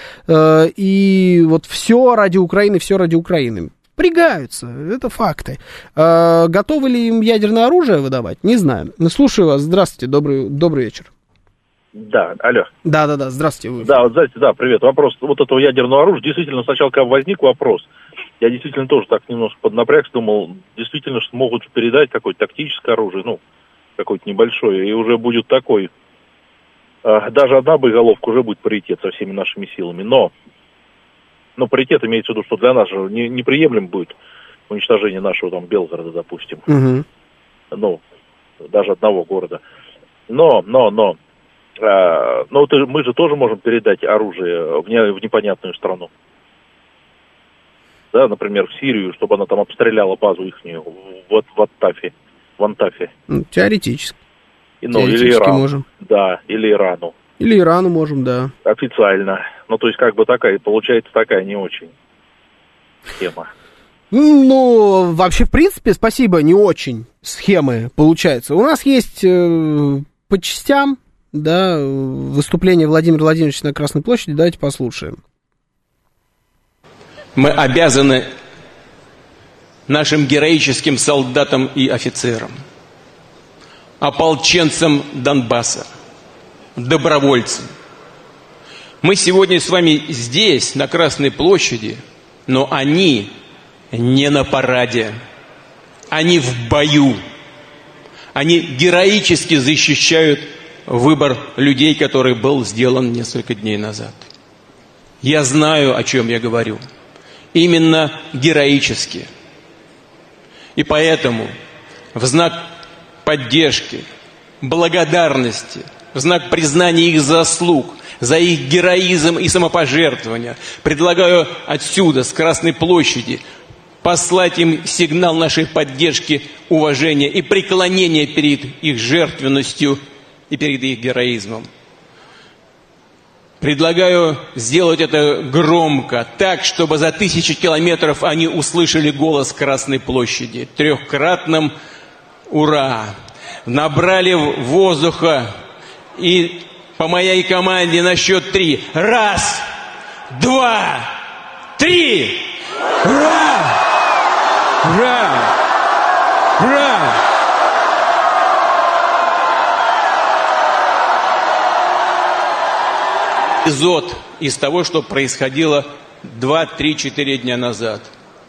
И вот все ради Украины, все ради Украины. Впрягаются, это факты. Готовы ли им ядерное оружие выдавать? Не знаю. Слушаю вас. Здравствуйте, добрый вечер. Да, алло. Да, здравствуйте. Да, вот знаете, привет. Вопрос вот этого ядерного оружия. Действительно, сначала, когда возник вопрос, я действительно тоже так немножко поднапрягся, думал, действительно, что могут передать какое-то тактическое оружие, какое-то небольшое, и уже будет такой, даже одна боеголовка уже будет паритет со всеми нашими силами, но паритет имеется в виду, что для нас же неприемлем будет уничтожения нашего там Белгорода, допустим. Ну, даже одного города. Но мы же тоже можем передать оружие в непонятную страну. Да, например, в Сирию, чтобы она там обстреляла базу ихнюю в Антафе. Теоретически. Или Иран. Можем. Да, или Ирану. Или Ирану можем, да. Официально. Ну, то есть, как бы такая, получается, такая не очень схема. Ну, вообще, в принципе, спасибо, не очень схемы получается. У нас есть по частям, да, выступление Владимира Владимировича на Красной площади. Давайте послушаем. Мы обязаны нашим героическим солдатам и офицерам, ополченцам Донбасса, добровольцам. Мы сегодня с вами здесь, на Красной площади, но они не на параде, они в бою. Они героически защищают выбор людей, который был сделан несколько дней назад. Я знаю, о чем я говорю. Именно героически. И поэтому в знак поддержки, благодарности, в знак признания их заслуг, за их героизм и самопожертвование предлагаю отсюда, с Красной площади, послать им сигнал нашей поддержки, уважения и преклонения перед их жертвенностью и перед их героизмом. Предлагаю сделать это громко, так, чтобы за 1000 километров они услышали голос Красной площади. Трехкратным «Ура!» Набрали воздуха и по моей команде на счет 3. 1, 2, 3! Ура! Ура! Ура! Эпизод из того, что происходило 2, 3, 4 дня назад.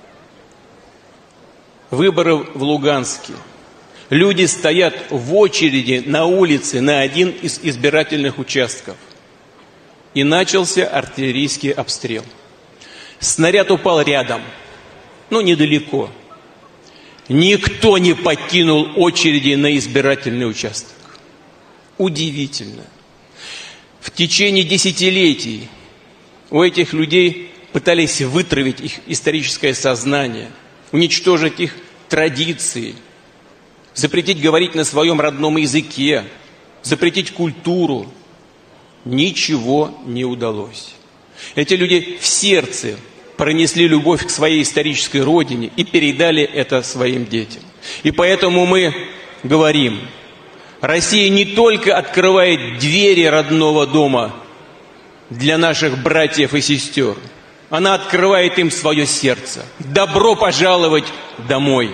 Выборы в Луганске. Люди стоят в очереди на улице на один из избирательных участков. И начался артиллерийский обстрел. Снаряд упал рядом, но недалеко. Никто не покинул очереди на избирательный участок. Удивительно. В течение десятилетий у этих людей пытались вытравить их историческое сознание, уничтожить их традиции, запретить говорить на своем родном языке, запретить культуру. Ничего не удалось. Эти люди в сердце пронесли любовь к своей исторической родине и передали это своим детям. И поэтому мы говорим: Россия не только открывает двери родного дома для наших братьев и сестер, она открывает им свое сердце. Добро пожаловать домой!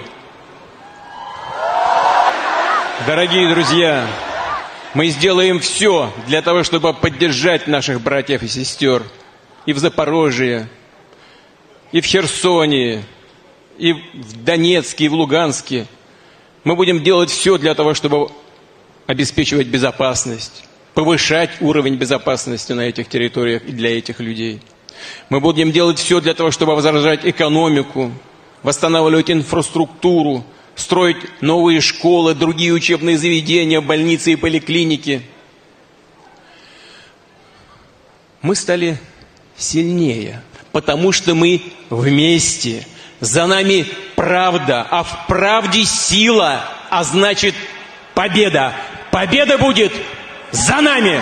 Дорогие друзья, мы сделаем все для того, чтобы поддержать наших братьев и сестер и в Запорожье, и в Херсоне, и в Донецке, и в Луганске. Мы будем делать все для того, чтобы обеспечивать безопасность, повышать уровень безопасности на этих территориях и для этих людей. Мы будем делать все для того, чтобы возрождать экономику, восстанавливать инфраструктуру, строить новые школы, другие учебные заведения, больницы и поликлиники. Мы стали сильнее, потому что мы вместе. За нами правда, а в правде сила, а значит победа. Победа будет за нами!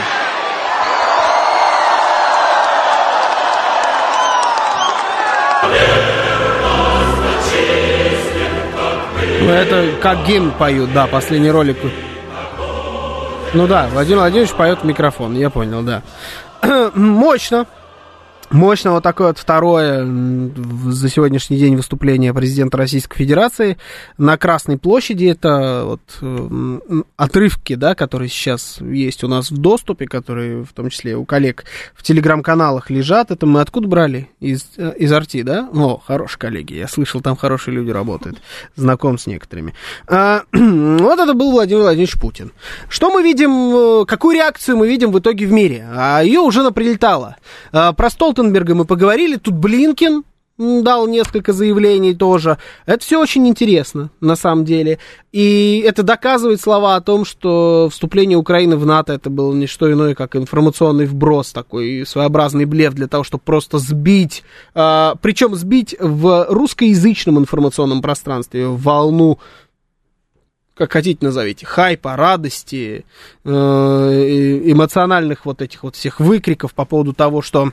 Ну, это как гимн поют, да, последний ролик. Ну да, Владимир Владимирович поет в микрофон, я понял, да. Мощно. Мощно вот такое вот второе за сегодняшний день выступление президента Российской Федерации на Красной площади. Это вот отрывки, да, которые сейчас есть у нас в доступе, которые в том числе у коллег в телеграм-каналах лежат. Это мы откуда брали? Из Арти, да? О, хорошие коллеги, я слышал, там хорошие люди работают, знаком с некоторыми. Вот это был Владимир Владимирович Путин. Что мы видим, какую реакцию мы видим в итоге в мире? А ее уже наприлетало. Про Столтенберга мы поговорили, тут Блинкен дал несколько заявлений тоже. Это все очень интересно, на самом деле. И это доказывает слова о том, что вступление Украины в НАТО это было не что иное, как информационный вброс, такой своеобразный блеф для того, чтобы просто сбить, причем сбить в русскоязычном информационном пространстве волну, как хотите назовите, хайпа, радости, эмоциональных вот этих вот всех выкриков по поводу того, что...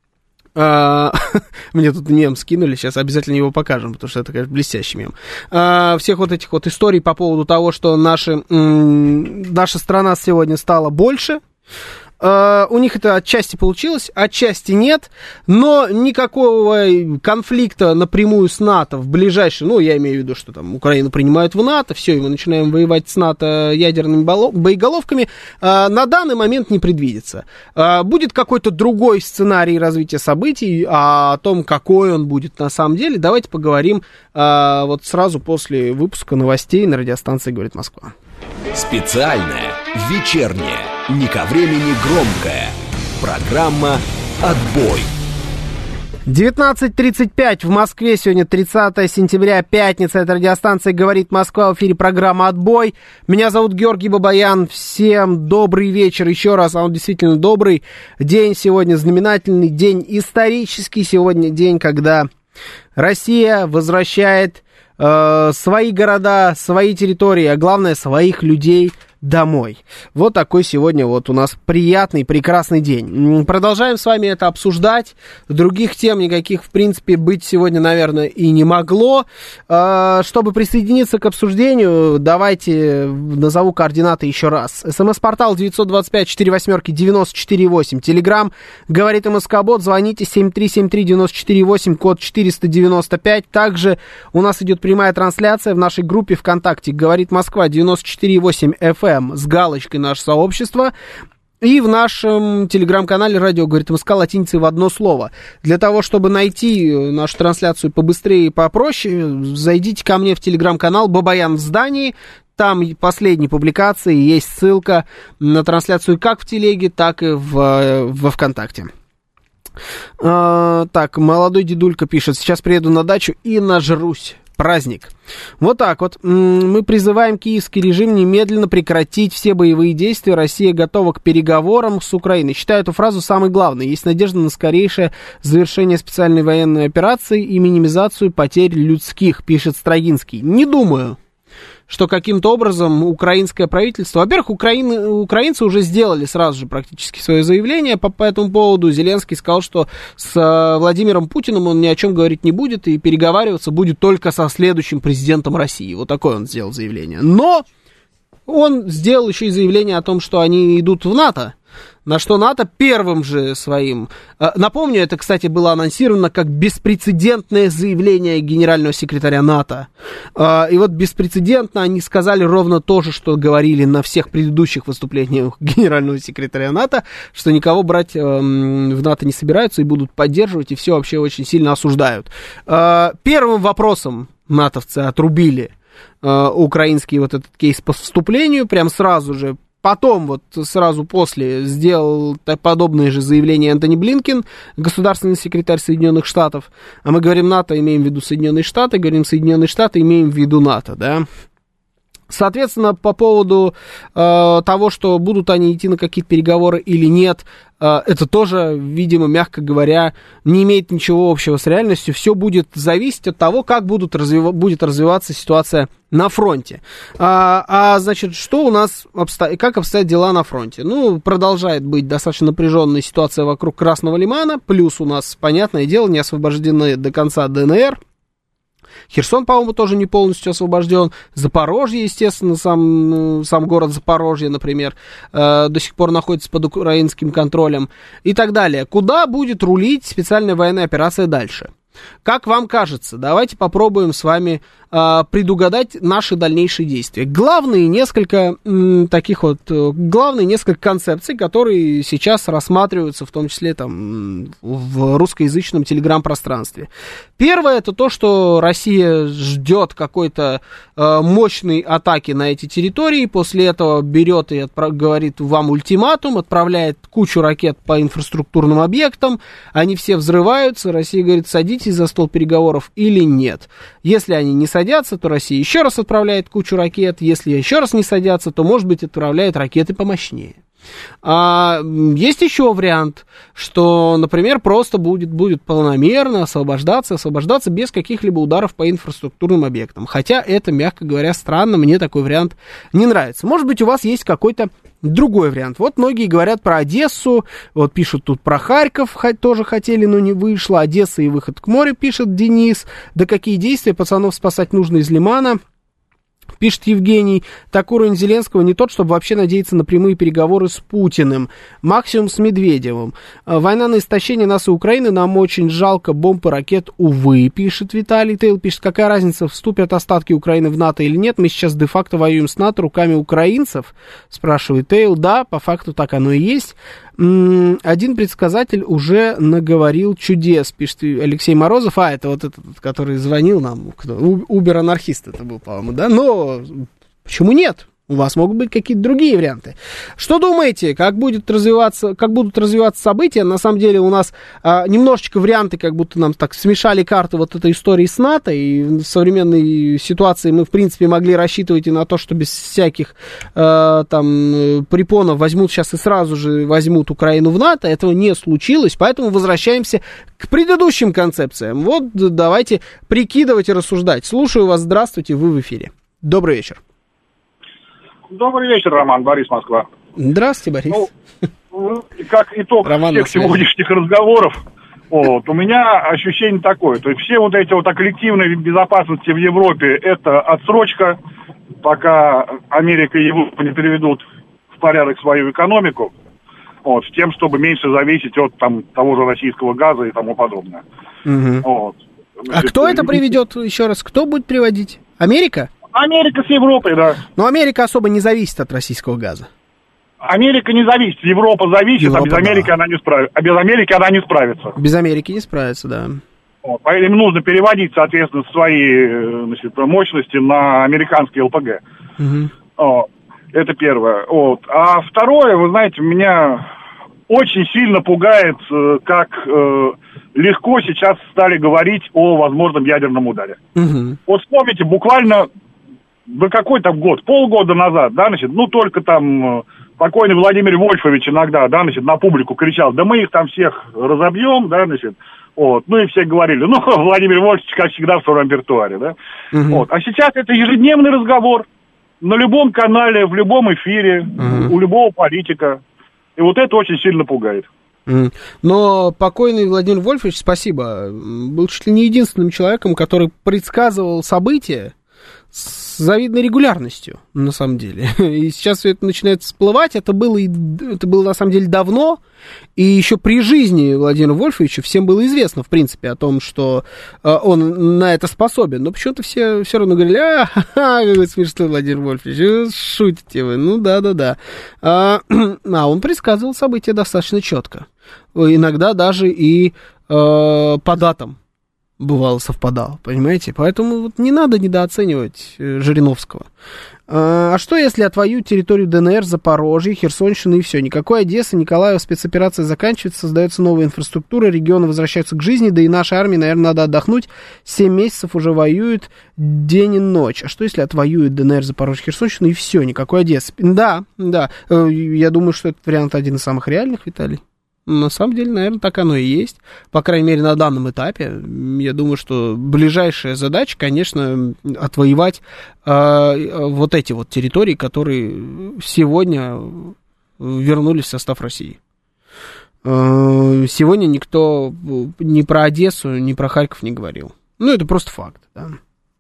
Мне тут мем скинули, сейчас обязательно его покажем, потому что это, конечно, блестящий мем. Всех вот этих вот историй по поводу того, что наша страна сегодня стала больше. У них это отчасти получилось, отчасти нет, но никакого конфликта напрямую с НАТО в ближайшее, ну, я имею в виду, что там Украину принимают в НАТО, все, и мы начинаем воевать с НАТО ядерными боеголовками, на данный момент не предвидится. Будет какой-то другой сценарий развития событий, а о том, какой он будет на самом деле, давайте поговорим вот сразу после выпуска новостей на радиостанции «Говорит Москва». Специальная, вечерняя, не ко времени громкая программа «Отбой». 19:35 в Москве, сегодня 30 сентября, пятница, это радиостанция «Говорит Москва», в эфире программа «Отбой». Меня зовут Георгий Бабаян, всем добрый вечер еще раз, а он действительно добрый. День сегодня знаменательный, день исторический, сегодня день, когда Россия возвращает свои города, свои территории, а главное, своих людей домой. Вот такой сегодня вот у нас приятный, прекрасный день. Продолжаем с вами это обсуждать. Других тем никаких, в принципе, быть сегодня, наверное, и не могло. Чтобы присоединиться к обсуждению, давайте назову координаты еще раз. СМС-портал 925-48-94-8. Телеграм «Говорит МСК-бот». Звоните 7373-94-8, код 495. Также у нас идет прямая трансляция в нашей группе ВКонтакте «Говорит Москва» 94,8 FM. С галочкой «Наше сообщество». И в нашем телеграм-канале «Радио Говорит МСК» латиницей в одно слово. Для того, чтобы найти нашу трансляцию побыстрее и попроще, зайдите ко мне в телеграм-канал «Бабаян в здании». Там последней публикации есть ссылка на трансляцию как в телеге, так и во ВКонтакте. Так, молодой дедулька пишет: сейчас приеду на дачу и нажрусь. Праздник. Вот так вот. Мы призываем киевский режим немедленно прекратить все боевые действия. Россия готова к переговорам с Украиной. Считаю эту фразу самой главной. Есть надежда на скорейшее завершение специальной военной операции и минимизацию потерь людских, пишет Строгинский. Не думаю, что каким-то образом украинское правительство... Во-первых, украинцы уже сделали сразу же практически свое заявление по этому поводу. Зеленский сказал, что с Владимиром Путиным он ни о чем говорить не будет, и переговариваться будет только со следующим президентом России. Вот такое он сделал заявление. Но он сделал еще и заявление о том, что они идут в НАТО. На что НАТО первым же своим... Напомню, это, кстати, было анонсировано как беспрецедентное заявление генерального секретаря НАТО. И вот беспрецедентно они сказали ровно то же, что говорили на всех предыдущих выступлениях генерального секретаря НАТО, что никого брать в НАТО не собираются и будут поддерживать, и все вообще очень сильно осуждают. Первым вопросом натовцы отрубили украинский вот этот кейс по вступлению, прям сразу же. Потом, вот сразу после, сделал подобное же заявление Энтони Блинкен, государственный секретарь Соединенных Штатов. А мы говорим НАТО, имеем в виду Соединенные Штаты, говорим Соединенные Штаты, имеем в виду НАТО, да. Соответственно, по поводу того, что будут они идти на какие-то переговоры или нет, это тоже, видимо, мягко говоря, не имеет ничего общего с реальностью. Все будет зависеть от того, как будет развиваться ситуация на фронте. Значит, что у нас, как обстоят дела на фронте? Ну, продолжает быть достаточно напряженная ситуация вокруг Красного Лимана, плюс у нас, понятное дело, не освобождены до конца ДНР. Херсон, по-моему, тоже не полностью освобожден. Запорожье, естественно, сам город Запорожье, например, до сих пор находится под украинским контролем и так далее. Куда будет рулить специальная военная операция дальше? Как вам кажется? Давайте попробуем с вами предугадать наши дальнейшие действия. Главные несколько концепций, которые сейчас рассматриваются, в том числе там в русскоязычном телеграм-пространстве. Первое — это то, что Россия ждет какой-то мощной атаки на эти территории, после этого берет и говорит вам ультиматум, отправляет кучу ракет по инфраструктурным объектам, они все взрываются, Россия говорит: садитесь сесть за стол переговоров или нет. Если они не садятся, то Россия еще раз отправляет кучу ракет. Если еще раз не садятся, то, может быть, отправляет ракеты помощнее. Есть еще вариант, что, например, просто будет планомерно освобождаться без каких-либо ударов по инфраструктурным объектам. Хотя это, мягко говоря, странно, мне такой вариант не нравится. Может быть, у вас есть какой-то другой вариант. Вот многие говорят про Одессу, вот пишут тут про Харьков, тоже хотели, но не вышло. Одесса и выход к морю, пишет Денис. Да какие действия пацанов спасать нужно из лимана? Пишет Евгений, так уровень Зеленского не тот, чтобы вообще надеяться на прямые переговоры с Путиным. Максимум с Медведевым. Война на истощение нас и Украины, нам очень жалко бомб и ракет, увы, пишет Виталий. Тейл пишет, какая разница, вступят остатки Украины в НАТО или нет. Мы сейчас де-факто воюем с НАТО руками украинцев, спрашивает Тейл. Да, по факту так оно и есть. Один предсказатель уже наговорил чудес, пишет Алексей Морозов. Это вот этот, который звонил нам, Убер-анархист это был, по-моему, да? Но почему нет? У вас могут быть какие-то другие варианты. Что думаете, как будут развиваться события? На самом деле у нас немножечко варианты, как будто нам так смешали карты вот этой истории с НАТО, и в современной ситуации мы, в принципе, могли рассчитывать и на то, что без всяких препонов возьмут сейчас и сразу же возьмут Украину в НАТО. Этого не случилось, поэтому возвращаемся к предыдущим концепциям. Вот давайте прикидывать и рассуждать. Слушаю вас, здравствуйте, вы в эфире. Добрый вечер. Добрый вечер, Роман, Борис, Москва. Здравствуйте, Борис. Как итог всех сегодняшних разговоров, у меня ощущение такое. То есть все вот эти вот о коллективной безопасности в Европе, это отсрочка, пока Америка и Европа не приведут в порядок свою экономику, с тем, чтобы меньше зависеть от того же российского газа и тому подобное. Угу. Кто это приведет, еще раз, кто будет приводить? Америка? Америка с Европой, да. Но Америка особо не зависит от российского газа. Америка не зависит, Европа зависит, а без Америки она не справится. А без Америки она не справится. Без Америки не справится, да. Поэтому им нужно переводить, соответственно, свои мощности на американские ЛПГ. Угу. Это первое. А второе, вы знаете, меня очень сильно пугает, как легко сейчас стали говорить о возможном ядерном ударе. Угу. Вот вспомните, буквально какой-то год, полгода назад, только покойный Владимир Вольфович иногда, на публику кричал, да мы их там всех разобьем, и все говорили, Владимир Вольфович, как всегда, в своем репертуаре, да. Угу. А сейчас это ежедневный разговор на любом канале, в любом эфире, у любого политика, и вот это очень сильно пугает. Но покойный Владимир Вольфович, спасибо, был чуть ли не единственным человеком, который предсказывал события с завидной регулярностью, на самом деле. И сейчас все это начинает всплывать. Это было на самом деле давно. И еще при жизни Владимира Вольфовича всем было известно, в принципе, о том, что он на это способен. Но почему-то все равно говорили, какой смешной Владимир Вольфович, шутите вы. Да. Он предсказывал события достаточно четко. Иногда даже и по датам. Бывало, совпадал, понимаете? Поэтому не надо недооценивать Жириновского. А что, если отвоюют территорию ДНР, Запорожье, Херсонщины и все? Никакой Одессы, Николаева, спецоперация заканчивается, создается новая инфраструктура, регионы возвращаются к жизни, да и нашей армии, наверное, надо отдохнуть. 7 месяцев уже воюют день и ночь. А что, если отвоюют ДНР, Запорожье, Херсонщину и все? Никакой Одессы. Да. Я думаю, что этот вариант один из самых реальных, Виталий. На самом деле, наверное, так оно и есть. По крайней мере, на данном этапе. Я думаю, что ближайшая задача, конечно, отвоевать вот эти вот территории, которые сегодня вернулись в состав России. Сегодня никто ни про Одессу, ни про Харьков не говорил. Это просто факт, да.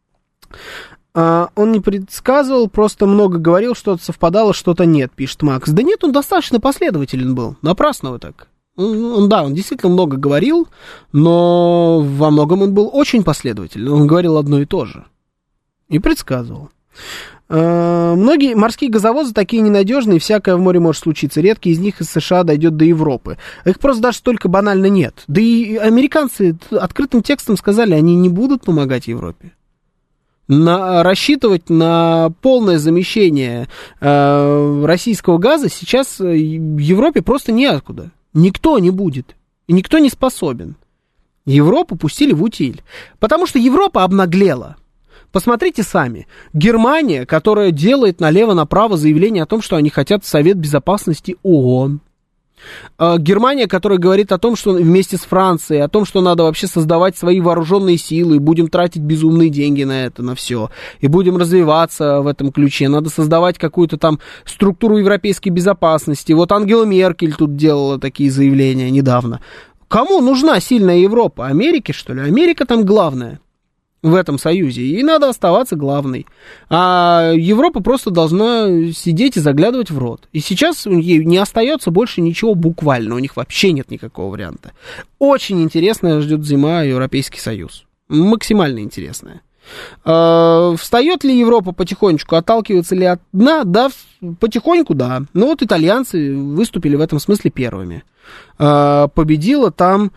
Он не предсказывал, просто много говорил, что-то совпадало, что-то нет, пишет Макс. Да нет, он достаточно последователен был. Напрасно вы так. Он действительно много говорил, но во многом он был очень последователен. Он говорил одно и то же. И предсказывал. Многие морские газовозы такие ненадежные, всякое в море может случиться. Редкий из них из США дойдет до Европы. Их просто даже столько банально нет. Да и американцы открытым текстом сказали, они не будут помогать Европе. Рассчитывать на полное замещение российского газа сейчас Европе просто неоткуда. Никто не будет. И никто не способен. Европу пустили в утиль. Потому что Европа обнаглела. Посмотрите сами. Германия, которая делает налево-направо заявление о том, что они хотят в Совет Безопасности ООН. Германия, которая говорит о том, что вместе с Францией, о том, что надо вообще создавать свои вооруженные силы, и будем тратить безумные деньги на это, на все, и будем развиваться в этом ключе, надо создавать какую-то там структуру европейской безопасности. Вот Ангела Меркель тут делала такие заявления недавно. Кому нужна сильная Европа? Америке, что ли? Америка там главная в этом союзе, и надо оставаться главной. А Европа просто должна сидеть и заглядывать в рот. И сейчас ей не остается больше ничего буквально, у них вообще нет никакого варианта. Очень интересная ждет зима Европейский Союз. Максимально интересная. Встает ли Европа потихонечку, отталкивается ли от дна? Да, потихоньку, да. Но вот итальянцы выступили в этом смысле первыми. Победила там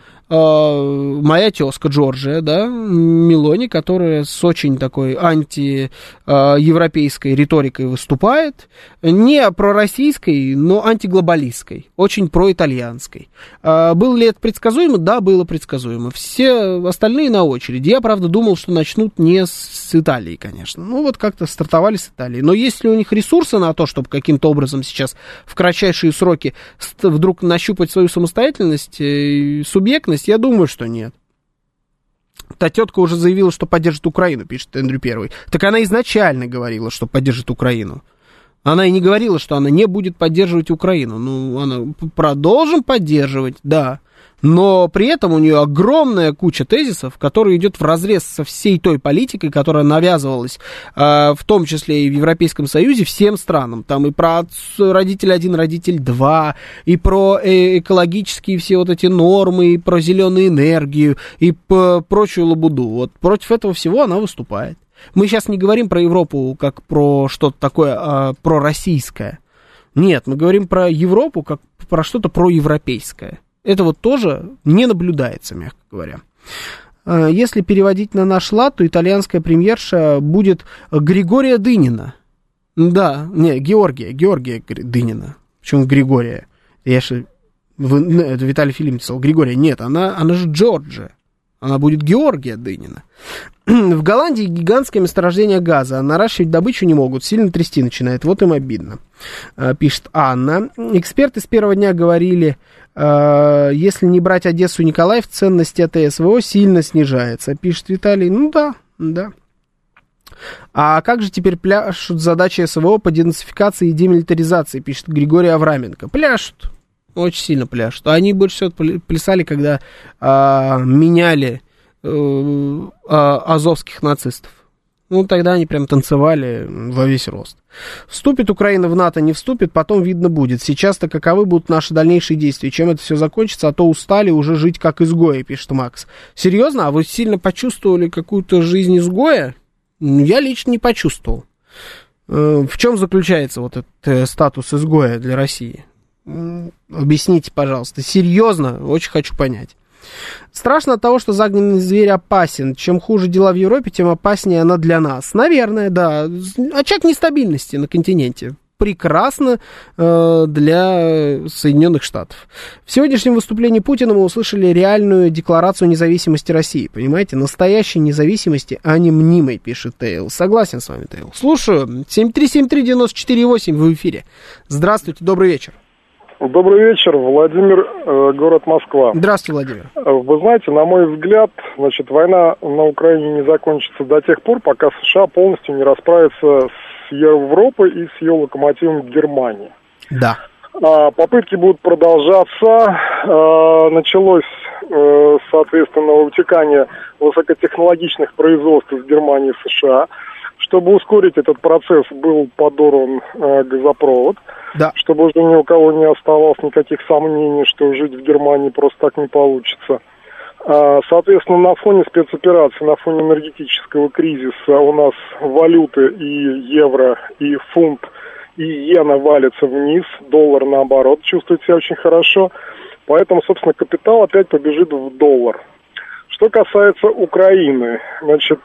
моя тезка Джорджия, да, Мелони, которая с очень такой антиевропейской риторикой выступает, не пророссийской, но антиглобалистской, очень проитальянской. Было ли это предсказуемо? Да, было предсказуемо. Все остальные на очереди. Я, правда, думал, что начнут не с Италии, конечно. Ну, вот как-то стартовали с Италии. Но есть ли у них ресурсы на то, чтобы каким-то образом сейчас в кратчайшие сроки вдруг нащупать свою самостоятельность и субъектность? Я думаю, что нет. Та тетка уже заявила, что поддержит Украину, пишет Эндрю Первый. Так она изначально говорила, что поддержит Украину. Она и не говорила, что она не будет поддерживать Украину. Ну, она продолжим поддерживать, да. Но при этом у нее огромная куча тезисов, которая идет вразрез со всей той политикой, которая навязывалась, в том числе и в Европейском Союзе, всем странам. Там и про родитель 1, родитель 2, и про экологические все вот эти нормы, и про зеленую энергию, и прочую лабуду. Вот против этого всего она выступает. Мы сейчас не говорим про Европу как про что-то такое пророссийское. Нет, мы говорим про Европу как про что-то проевропейское. Это вот тоже не наблюдается, мягко говоря. Если переводить на наш лад, то итальянская премьерша будет Григория Дынина. Да, не, Георгия Дынина. Почему Григория? Это Виталий Филипп сказал, Григория. Нет, она же Джорджия. Она будет Георгия Дынина. В Голландии гигантское месторождение газа. А наращивать добычу не могут. Сильно трясти начинает. Вот им обидно. Пишет Анна. Эксперты с первого дня говорили, если не брать Одессу и Николаев, ценность от СВО сильно снижается. Пишет Виталий. Ну да. А как же теперь пляшут задачи СВО по денацификации и демилитаризации, пишет Григорий Авраменко. Пляшут. Очень сильно пляшут. Они больше всего плясали, когда меняли азовских нацистов. Ну, тогда они прям танцевали во весь рост. Вступит Украина в НАТО, не вступит, потом видно будет. Сейчас-то каковы будут наши дальнейшие действия? Чем это все закончится? А то устали уже жить как изгои, пишет Макс. Серьезно? А вы сильно почувствовали какую-то жизнь изгоя? Я лично не почувствовал. В чем заключается вот этот статус изгоя для России? Объясните, пожалуйста. Серьезно, очень хочу понять. Страшно от того, что загнанный зверь опасен. Чем хуже дела в Европе, тем опаснее она для нас. Наверное, да. Очаг нестабильности на континенте. Прекрасно для Соединенных Штатов. В сегодняшнем выступлении Путина мы услышали реальную декларацию независимости России. Понимаете? Настоящей независимости, а не мнимой, пишет Тейл. Согласен с вами, Тейл. Слушаю. 7373948 в эфире. Здравствуйте, добрый вечер. Добрый вечер, Владимир, город Москва. Здравствуйте, Владимир. Вы знаете, на мой взгляд, значит, война на Украине не закончится до тех пор, пока США полностью не расправится с Европой и с ее локомотивом Германии. Да. Попытки будут продолжаться. Началось, соответственно, утекание высокотехнологичных производств из Германии в США. Чтобы ускорить этот процесс, был подорван газопровод. Да. Чтобы уже ни у кого не оставалось никаких сомнений, что жить в Германии просто так не получится. Соответственно, на фоне спецоперации, на фоне энергетического кризиса у нас валюты и евро, и фунт, и иена валятся вниз, доллар, наоборот, чувствует себя очень хорошо. Поэтому, собственно, капитал опять побежит в доллар. Что касается Украины, значит,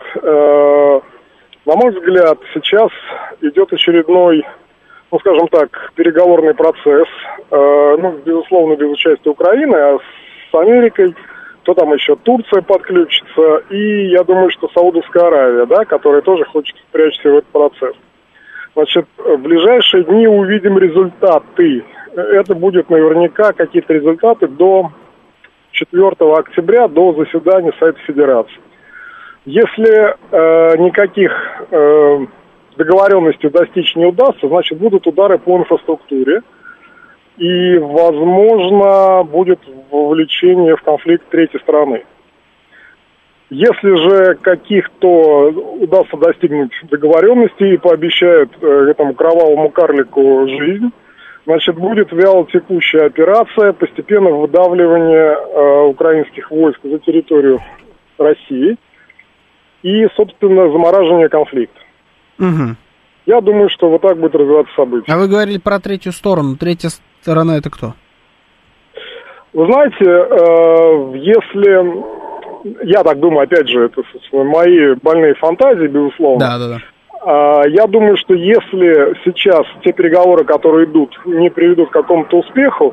на мой взгляд, сейчас идет очередной, ну, скажем так, переговорный процесс, безусловно, без участия Украины, а с Америкой, кто там еще, Турция подключится, и я думаю, что Саудовская Аравия, да, которая тоже хочет впрячься в этот процесс. Значит, в ближайшие дни увидим результаты. Это будет наверняка какие-то результаты до 4 октября, до заседания Совета Федерации. Если никаких договоренностей достичь не удастся, значит, будут удары по инфраструктуре. И, возможно, будет вовлечение в конфликт третьей страны. Если же каких-то удастся достигнуть договоренностей и пообещают этому кровавому карлику жизнь, значит, будет вялотекущая операция, постепенное выдавливание украинских войск за территорию России и, собственно, замораживание конфликта. Угу. Я думаю, что вот так будет развиваться события. А вы говорили про третью сторону. Третья сторона — это кто? Вы знаете, если... Я так думаю, опять же, это мои больные фантазии, безусловно. Да. Я думаю, что если сейчас те переговоры, которые идут, не приведут к какому-то успеху,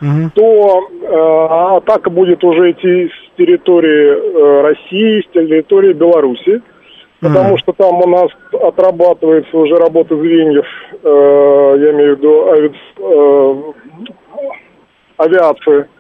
то атака будет уже идти с территории России, с территории Беларуси. Потому что там у нас отрабатывается уже работа звеньев, я имею в виду авиации.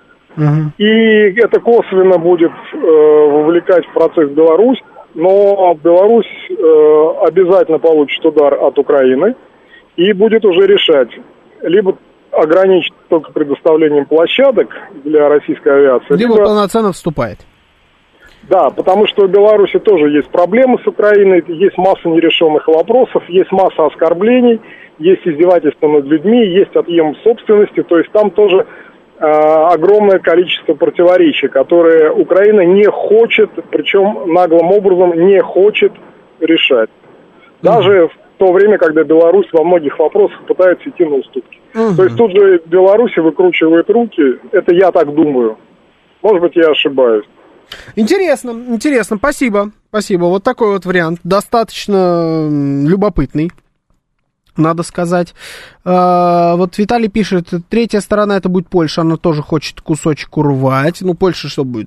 И это косвенно будет вовлекать в процесс Беларусь. Но Беларусь обязательно получит удар от Украины и будет уже решать. Либо ограничить только предоставлением площадок для российской авиации. Либо полноценно вступает. Да, потому что у Беларуси тоже есть проблемы с Украиной, есть масса нерешенных вопросов, есть масса оскорблений, есть издевательства над людьми, есть отъем собственности, то есть там тоже огромное количество противоречий, которые Украина не хочет, причем наглым образом не хочет решать. Даже в то время, когда Беларусь во многих вопросах пытается идти на уступки. То есть тут же Беларусь выкручивает руки, это я так думаю. Может быть, я ошибаюсь. Интересно, спасибо. Вот такой вот вариант, достаточно любопытный, надо сказать. Вот Виталий пишет, третья сторона — это будет Польша, она тоже хочет кусочек урвать. Ну, Польша что будет,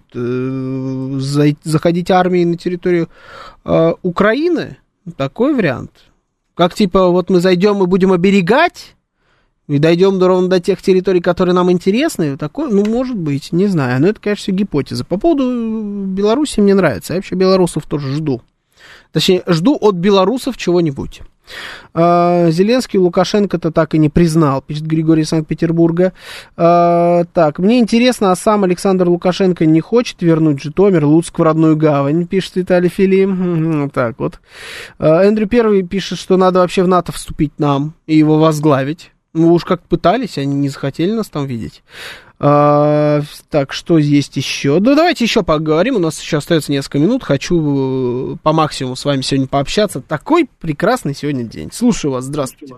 заходить армией на территорию Украины? Такой вариант. Как типа, вот мы зайдем и будем оберегать, и дойдем ровно до тех территорий, которые нам интересны, такое, ну, может быть, не знаю. Но это, конечно, все гипотеза. По поводу Беларуси мне нравится. Я вообще белорусов тоже жду. Точнее, жду от белорусов чего-нибудь. Зеленский Лукашенко-то так и не признал, пишет Григорий из Санкт-Петербурга. Так, мне интересно, а сам Александр Лукашенко не хочет вернуть Житомир, Луцк в родную гавань, пишет Виталий Филим. Так вот. Эндрю Первый пишет, что надо вообще в НАТО вступить нам и его возглавить. Ну, уж как пытались, они не захотели нас там видеть. Так, что есть еще? Ну, давайте еще поговорим. У нас еще остается несколько минут. Хочу по максимуму с вами сегодня пообщаться. Такой прекрасный сегодня день. Слушаю вас. Здравствуйте.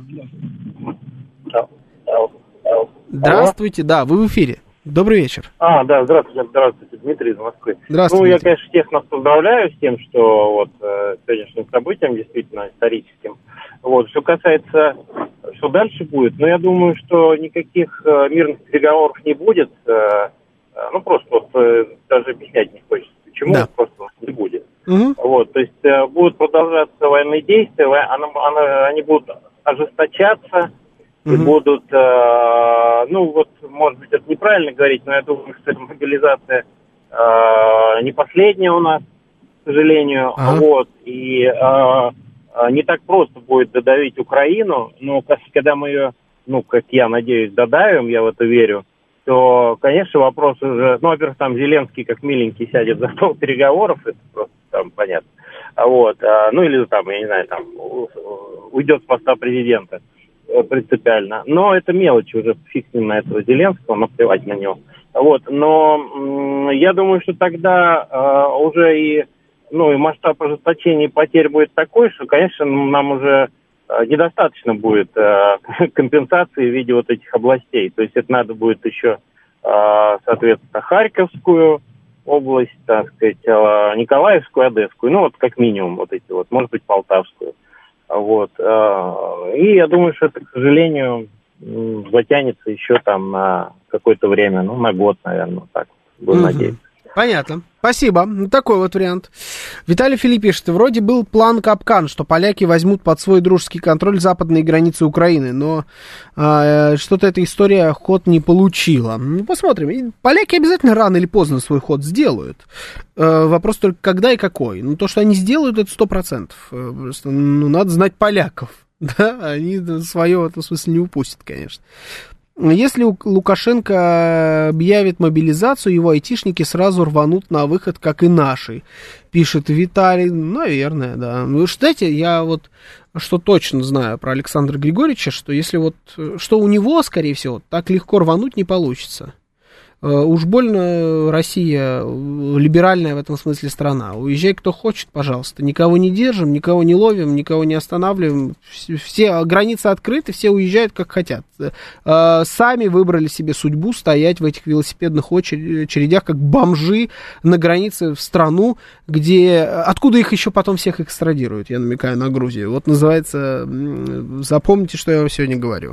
Здравствуйте. Да, вы в эфире. Добрый вечер. Да, здравствуйте, Дмитрий из Москвы. Здравствуйте. Ну, я, конечно, всех нас поздравляю с тем, что вот сегодняшним событием, действительно историческим. Вот, что касается, что дальше будет, ну, я думаю, что никаких мирных переговоров не будет. Ну, просто вот даже объяснять не хочется, почему, просто не будет. Вот, то есть будут продолжаться военные действия, они будут ожесточаться, и будут, ну, вот, может быть, это неправильно говорить, но я думаю, что эта мобилизация не последняя у нас, к сожалению, вот, и не так просто будет додавить Украину, но когда мы ее, ну, как я надеюсь, додавим, я в это верю, то, конечно, вопрос уже, ну, во-первых, там Зеленский как миленький сядет за стол переговоров, это просто там понятно, вот, ну, или там, я не знаю, там, уйдет с поста президента принципиально, но это мелочи, уже фиг с ним на этого Зеленского, наплевать на него, вот, но я думаю, что тогда уже и масштаб ожесточения потерь будет такой, что, конечно, нам уже недостаточно будет компенсации в виде вот этих областей. То есть это надо будет еще, соответственно, Харьковскую область, так сказать, Николаевскую, Одесскую, ну вот как минимум вот эти вот, может быть, Полтавскую. Вот. И я думаю, что это, к сожалению, затянется еще там на какое-то время, ну, на год, наверное, так, будем надеяться. Понятно. Спасибо. Такой вот вариант. Виталий Филипп пишет, вроде был план капкан, что поляки возьмут под свой дружеский контроль западные границы Украины, но что-то эта история ход не получила. Ну, посмотрим. Поляки обязательно рано или поздно свой ход сделают. Вопрос только когда и какой. Ну, то, что они сделают, это 100%. Просто, надо знать поляков. Да, они свое в этом смысле не упустят, конечно. Если Лукашенко объявит мобилизацию, его айтишники сразу рванут на выход, как и наши, пишет Виталий. Наверное, да. Вы знаете, я вот что точно знаю про Александра Григорьевича, что если вот, что у него, скорее всего, так легко рвануть не получится. Уж больно Россия либеральная в этом смысле страна. Уезжай кто хочет, пожалуйста. Никого не держим, никого не ловим, никого не останавливаем. Все границы открыты, все уезжают как хотят. Сами выбрали себе судьбу стоять в этих велосипедных очередях, как бомжи на границе в страну, где... Откуда их еще потом всех экстрадируют, я намекаю на Грузию. Вот называется... Запомните, что я вам сегодня говорю.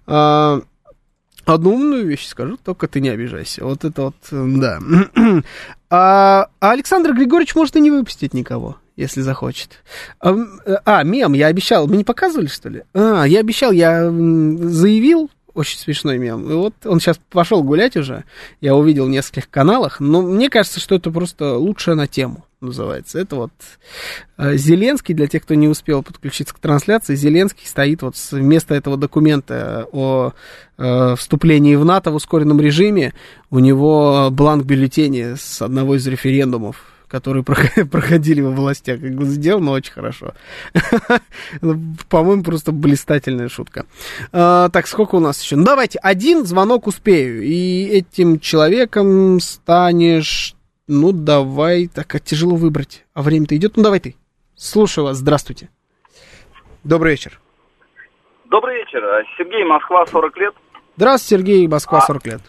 Одну умную вещь скажу, только ты не обижайся. Вот это вот, да. А Александр Григорьевич может и не выпустить никого, если захочет. Мем, я обещал. Мы не показывали, что ли? Я обещал, я заявил. Очень смешной мем. И вот он сейчас пошел гулять уже. Я увидел в нескольких каналах. Но мне кажется, что это просто лучшее на тему называется. Это вот Зеленский, для тех, кто не успел подключиться к трансляции, Зеленский стоит вот вместо этого документа о вступлении в НАТО в ускоренном режиме. У него бланк бюллетеня с одного из референдумов, которые проходили во властях. Как бы сделано очень хорошо. По-моему, просто блистательная шутка. Так, сколько у нас еще? Ну, давайте, один звонок успею. И этим человеком станешь... Ну, давай. Так, тяжело выбрать. А время-то идет. Ну, давай ты. Слушаю вас. Здравствуйте. Добрый вечер. Добрый вечер. Сергей, Москва, 40 лет. Здравствуйте, Сергей, Москва, 40 лет.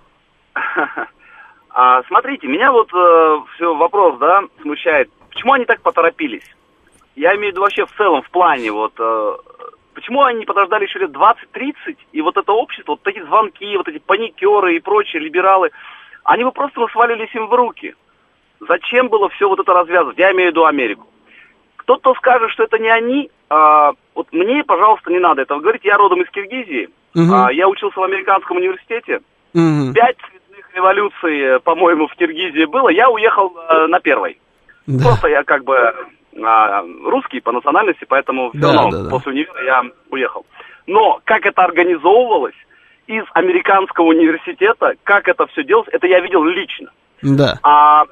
Смотрите, меня вот все вопрос, да, смущает. Почему они так поторопились? Я имею в виду вообще в целом, в плане, вот, почему они не подождали еще лет 20-30, и вот это общество, вот эти звонки, вот эти паникеры и прочие либералы, они бы просто свалились им в руки. Зачем было все вот это развязывать? Я имею в виду Америку. Кто-то скажет, что это не они, вот мне, пожалуйста, не надо этого говорить. Я родом из Киргизии, я учился в американском университете, 5 революций, по-моему, в Киргизии было, я уехал на первой. Да. Просто я как бы русский по национальности, поэтому все равно после универа я уехал. Но как это организовывалось из американского университета, как это все делалось, это я видел лично. Да.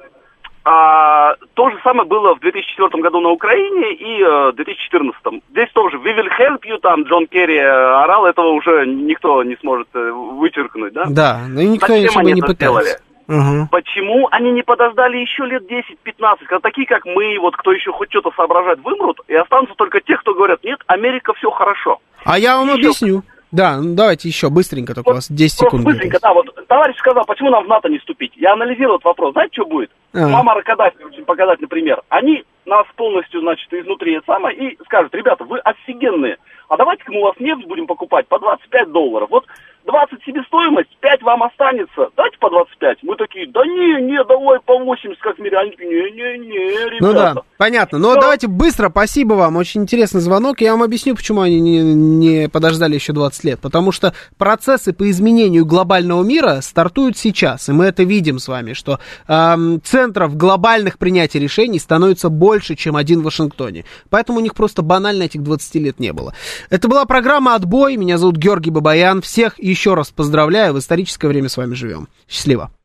То же самое было в 2004 году на Украине и в 2014. Здесь тоже «We will help you», там Джон Керри орал, этого уже никто не сможет вычеркнуть, да? Да, но никто еще не пытался. Почему они не подождали еще лет 10-15, когда такие, как мы, вот кто еще хоть что-то соображает, вымрут, и останутся только те, кто говорят, нет, Америка, все хорошо. А я вам объясню. Да, ну давайте еще быстренько, только вот, у вас 10 секунд. Быстренько, да, вот товарищ сказал, почему нам в НАТО не вступить? Я анализировал этот вопрос. Знаете, что будет? Муаммар Каддафи, очень показательный пример. Они нас полностью, значит, изнутри это самое, и скажут, ребята, вы офигенные, а давайте-ка мы у вас нефть будем покупать по $25. Вот 20 себестоимость, 5 вам останется, давайте по 25. Мы такие, да не, давай по 80, как в мире. Они такие, не, ребята. Ну да, понятно. Но давайте быстро, спасибо вам, очень интересный звонок. Я вам объясню, почему они не подождали еще 20 лет. Потому что процессы по изменению глобального мира стартуют сейчас. И мы это видим с вами, что центров глобальных принятий решений становится больше, чем один в Вашингтоне. Поэтому у них просто банально этих 20 лет не было. Это была программа «Отбой». Меня зовут Георгий Бабаян. Всех еще раз поздравляю. В историческое время с вами живем. Счастливо.